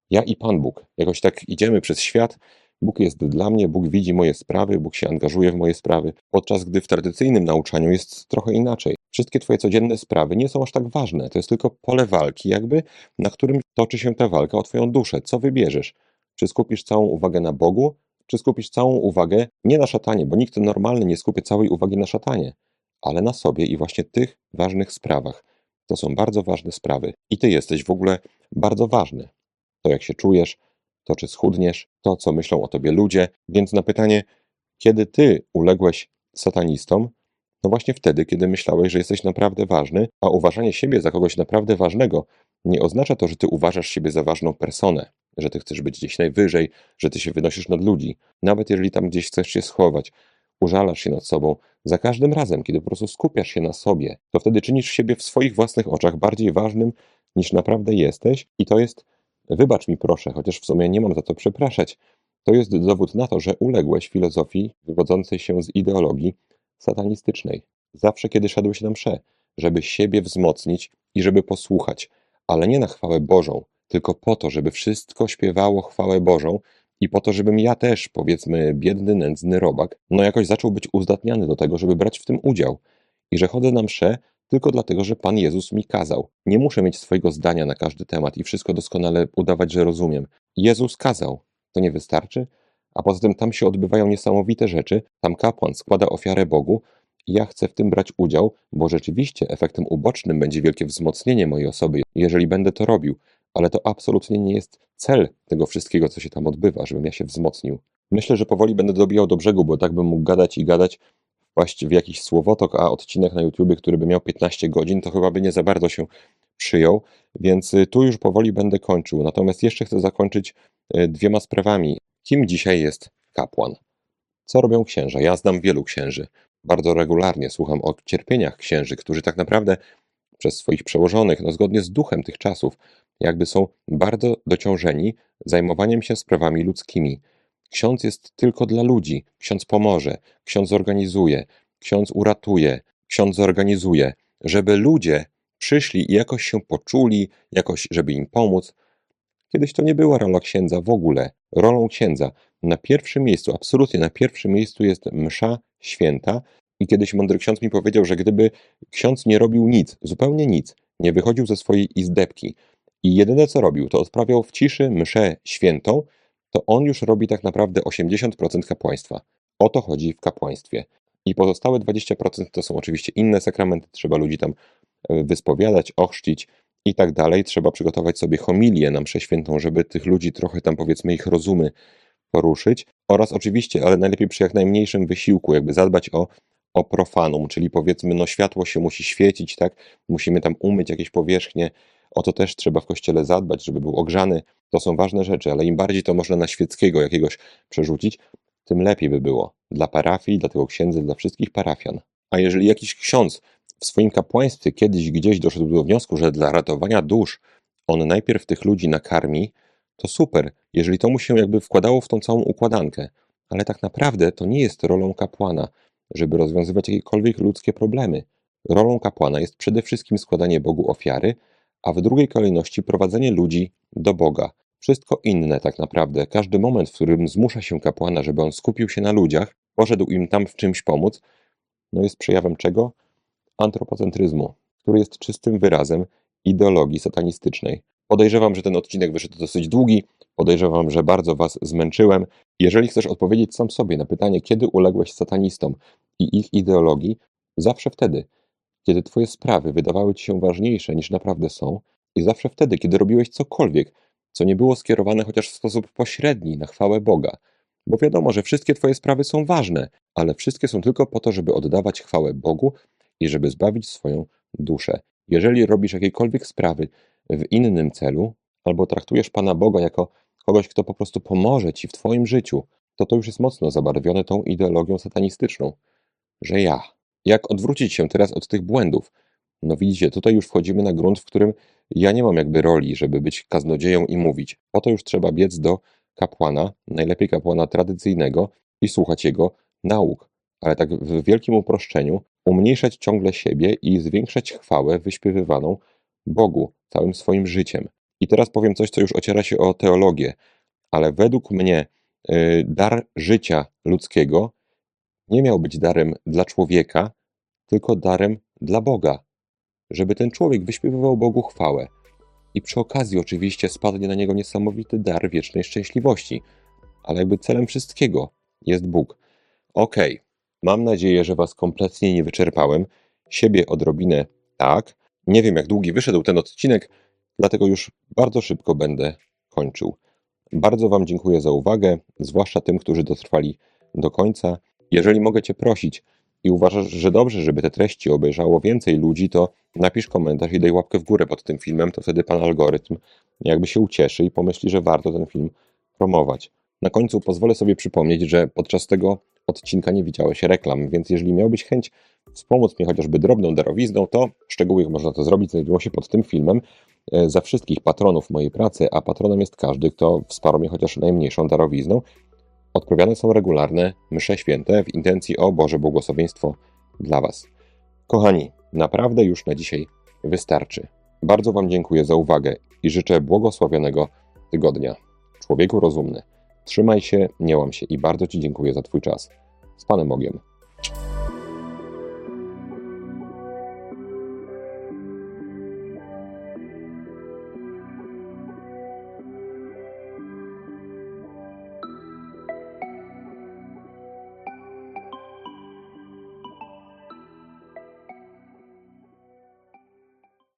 Ja i Pan Bóg. Jakoś tak idziemy przez świat, Bóg jest dla mnie, Bóg widzi moje sprawy, Bóg się angażuje w moje sprawy, podczas gdy w tradycyjnym nauczaniu jest trochę inaczej. Wszystkie twoje codzienne sprawy nie są aż tak ważne, to jest tylko pole walki jakby, na którym toczy się ta walka o twoją duszę. Co wybierzesz? Czy skupisz całą uwagę na Bogu, czy skupisz całą uwagę nie na szatanie, bo nikt normalny nie skupia całej uwagi na szatanie, ale na sobie i właśnie tych ważnych sprawach. To są bardzo ważne sprawy i ty jesteś w ogóle bardzo ważny. To jak się czujesz, to czy schudniesz, to co myślą o tobie ludzie, więc na pytanie, kiedy ty uległeś satanistom, no właśnie wtedy, kiedy myślałeś, że jesteś naprawdę ważny, a uważanie siebie za kogoś naprawdę ważnego nie oznacza to, że ty uważasz siebie za ważną personę, że ty chcesz być gdzieś najwyżej, że ty się wynosisz nad ludzi, nawet jeżeli tam gdzieś chcesz się schować, użalasz się nad sobą. Za każdym razem, kiedy po prostu skupiasz się na sobie, to wtedy czynisz siebie w swoich własnych oczach bardziej ważnym, niż naprawdę jesteś i to jest, wybacz mi proszę, chociaż w sumie nie mam za to przepraszać, to jest dowód na to, że uległeś filozofii wywodzącej się z ideologii satanistycznej. Zawsze, kiedy szedłeś na mszę, żeby siebie wzmocnić i żeby posłuchać, ale nie na chwałę Bożą, tylko po to, żeby wszystko śpiewało chwałę Bożą i po to, żebym ja też, powiedzmy, biedny, nędzny robak, no jakoś zaczął być uzdatniany do tego, żeby brać w tym udział. I że chodzę na mszę tylko dlatego, że Pan Jezus mi kazał. Nie muszę mieć swojego zdania na każdy temat i wszystko doskonale udawać, że rozumiem. Jezus kazał. To nie wystarczy? A poza tym tam się odbywają niesamowite rzeczy, tam kapłan składa ofiarę Bogu i ja chcę w tym brać udział, bo rzeczywiście efektem ubocznym będzie wielkie wzmocnienie mojej osoby, jeżeli będę to robił, ale to absolutnie nie jest cel tego wszystkiego, co się tam odbywa, żebym ja się wzmocnił. Myślę, że powoli będę dobijał do brzegu, bo tak bym mógł gadać i gadać, wpaść w jakiś słowotok, a odcinek na YouTubie, który by miał piętnaście godzin, to chyba by nie za bardzo się przyjął, więc tu już powoli będę kończył. Natomiast jeszcze chcę zakończyć dwiema sprawami. Kim dzisiaj jest kapłan? Co robią księża? Ja znam wielu księży. Bardzo regularnie słucham o cierpieniach księży, którzy tak naprawdę przez swoich przełożonych, no zgodnie z duchem tych czasów, jakby są bardzo dociążeni zajmowaniem się sprawami ludzkimi. Ksiądz jest tylko dla ludzi. Ksiądz pomoże, ksiądz zorganizuje, ksiądz uratuje, ksiądz zorganizuje, żeby ludzie przyszli i jakoś się poczuli, jakoś, żeby im pomóc. Kiedyś to nie była rola księdza w ogóle. Rolą księdza na pierwszym miejscu, absolutnie na pierwszym miejscu jest msza święta. I kiedyś mądry ksiądz mi powiedział, że gdyby ksiądz nie robił nic, zupełnie nic, nie wychodził ze swojej izdebki i jedyne co robił, to odprawiał w ciszy mszę świętą, to on już robi tak naprawdę osiemdziesiąt procent kapłaństwa. O to chodzi w kapłaństwie. I pozostałe dwadzieścia procent to są oczywiście inne sakramenty, trzeba ludzi tam wyspowiadać, ochrzcić i tak dalej. Trzeba przygotować sobie homilię na mszę świętą, żeby tych ludzi trochę tam, powiedzmy, ich rozumy poruszyć. Oraz oczywiście, ale najlepiej przy jak najmniejszym wysiłku, jakby zadbać o, o profanum, czyli powiedzmy, no światło się musi świecić, tak? Musimy tam umyć jakieś powierzchnie. O to też trzeba w kościele zadbać, żeby był ogrzany. To są ważne rzeczy, ale im bardziej to można na świeckiego jakiegoś przerzucić, tym lepiej by było. Dla parafii, dla tego księdza, dla wszystkich parafian. A jeżeli jakiś ksiądz w swoim kapłaństwie kiedyś gdzieś doszedł do wniosku, że dla ratowania dusz on najpierw tych ludzi nakarmi, to super, jeżeli to mu się jakby wkładało w tą całą układankę. Ale tak naprawdę to nie jest rolą kapłana, żeby rozwiązywać jakiekolwiek ludzkie problemy. Rolą kapłana jest przede wszystkim składanie Bogu ofiary, a w drugiej kolejności prowadzenie ludzi do Boga. Wszystko inne tak naprawdę, każdy moment, w którym zmusza się kapłana, żeby on skupił się na ludziach, poszedł im tam w czymś pomóc, no jest przejawem czego? Antropocentryzmu, który jest czystym wyrazem ideologii satanistycznej. Podejrzewam, że ten odcinek wyszedł dosyć długi, podejrzewam, że bardzo was zmęczyłem. Jeżeli chcesz odpowiedzieć sam sobie na pytanie, kiedy uległeś satanistom i ich ideologii, zawsze wtedy, kiedy twoje sprawy wydawały ci się ważniejsze niż naprawdę są i zawsze wtedy, kiedy robiłeś cokolwiek, co nie było skierowane chociaż w sposób pośredni na chwałę Boga. Bo wiadomo, że wszystkie twoje sprawy są ważne, ale wszystkie są tylko po to, żeby oddawać chwałę Bogu i żeby zbawić swoją duszę. Jeżeli robisz jakiekolwiek sprawy w innym celu, albo traktujesz Pana Boga jako kogoś, kto po prostu pomoże ci w twoim życiu, to to już jest mocno zabarwione tą ideologią satanistyczną, że ja. Jak odwrócić się teraz od tych błędów? No widzicie, tutaj już wchodzimy na grunt, w którym ja nie mam jakby roli, żeby być kaznodzieją i mówić. Po to już trzeba biec do kapłana, najlepiej kapłana tradycyjnego i słuchać jego nauk. Ale tak w wielkim uproszczeniu umniejszać ciągle siebie i zwiększać chwałę wyśpiewywaną Bogu całym swoim życiem. I teraz powiem coś, co już ociera się o teologię, ale według mnie y, dar życia ludzkiego nie miał być darem dla człowieka, tylko darem dla Boga, żeby ten człowiek wyśpiewywał Bogu chwałę. I przy okazji oczywiście spadnie na niego niesamowity dar wiecznej szczęśliwości, ale jakby celem wszystkiego jest Bóg. Okej, okay. Mam nadzieję, że was kompletnie nie wyczerpałem, siebie odrobinę tak. Nie wiem, jak długi wyszedł ten odcinek, dlatego już bardzo szybko będę kończył. Bardzo wam dziękuję za uwagę, zwłaszcza tym, którzy dotrwali do końca. Jeżeli mogę cię prosić i uważasz, że dobrze, żeby te treści obejrzało więcej ludzi, to napisz komentarz i daj łapkę w górę pod tym filmem, to wtedy pan algorytm jakby się ucieszy i pomyśli, że warto ten film promować. Na końcu pozwolę sobie przypomnieć, że podczas tego odcinka nie widziałeś reklam, więc jeżeli miałbyś chęć wspomóc mnie chociażby drobną darowizną, to szczegóły, jak można to zrobić, znajdują się pod tym filmem. Za wszystkich patronów mojej pracy, a patronem jest każdy, kto wsparł mnie chociaż najmniejszą darowizną, odprawiane są regularne msze święte w intencji o Boże błogosławieństwo dla was. Kochani, naprawdę już na dzisiaj wystarczy. Bardzo wam dziękuję za uwagę i życzę błogosławionego tygodnia. Człowieku rozumny, trzymaj się, nie łam się i bardzo ci dziękuję za twój czas. Z Panem Bogiem.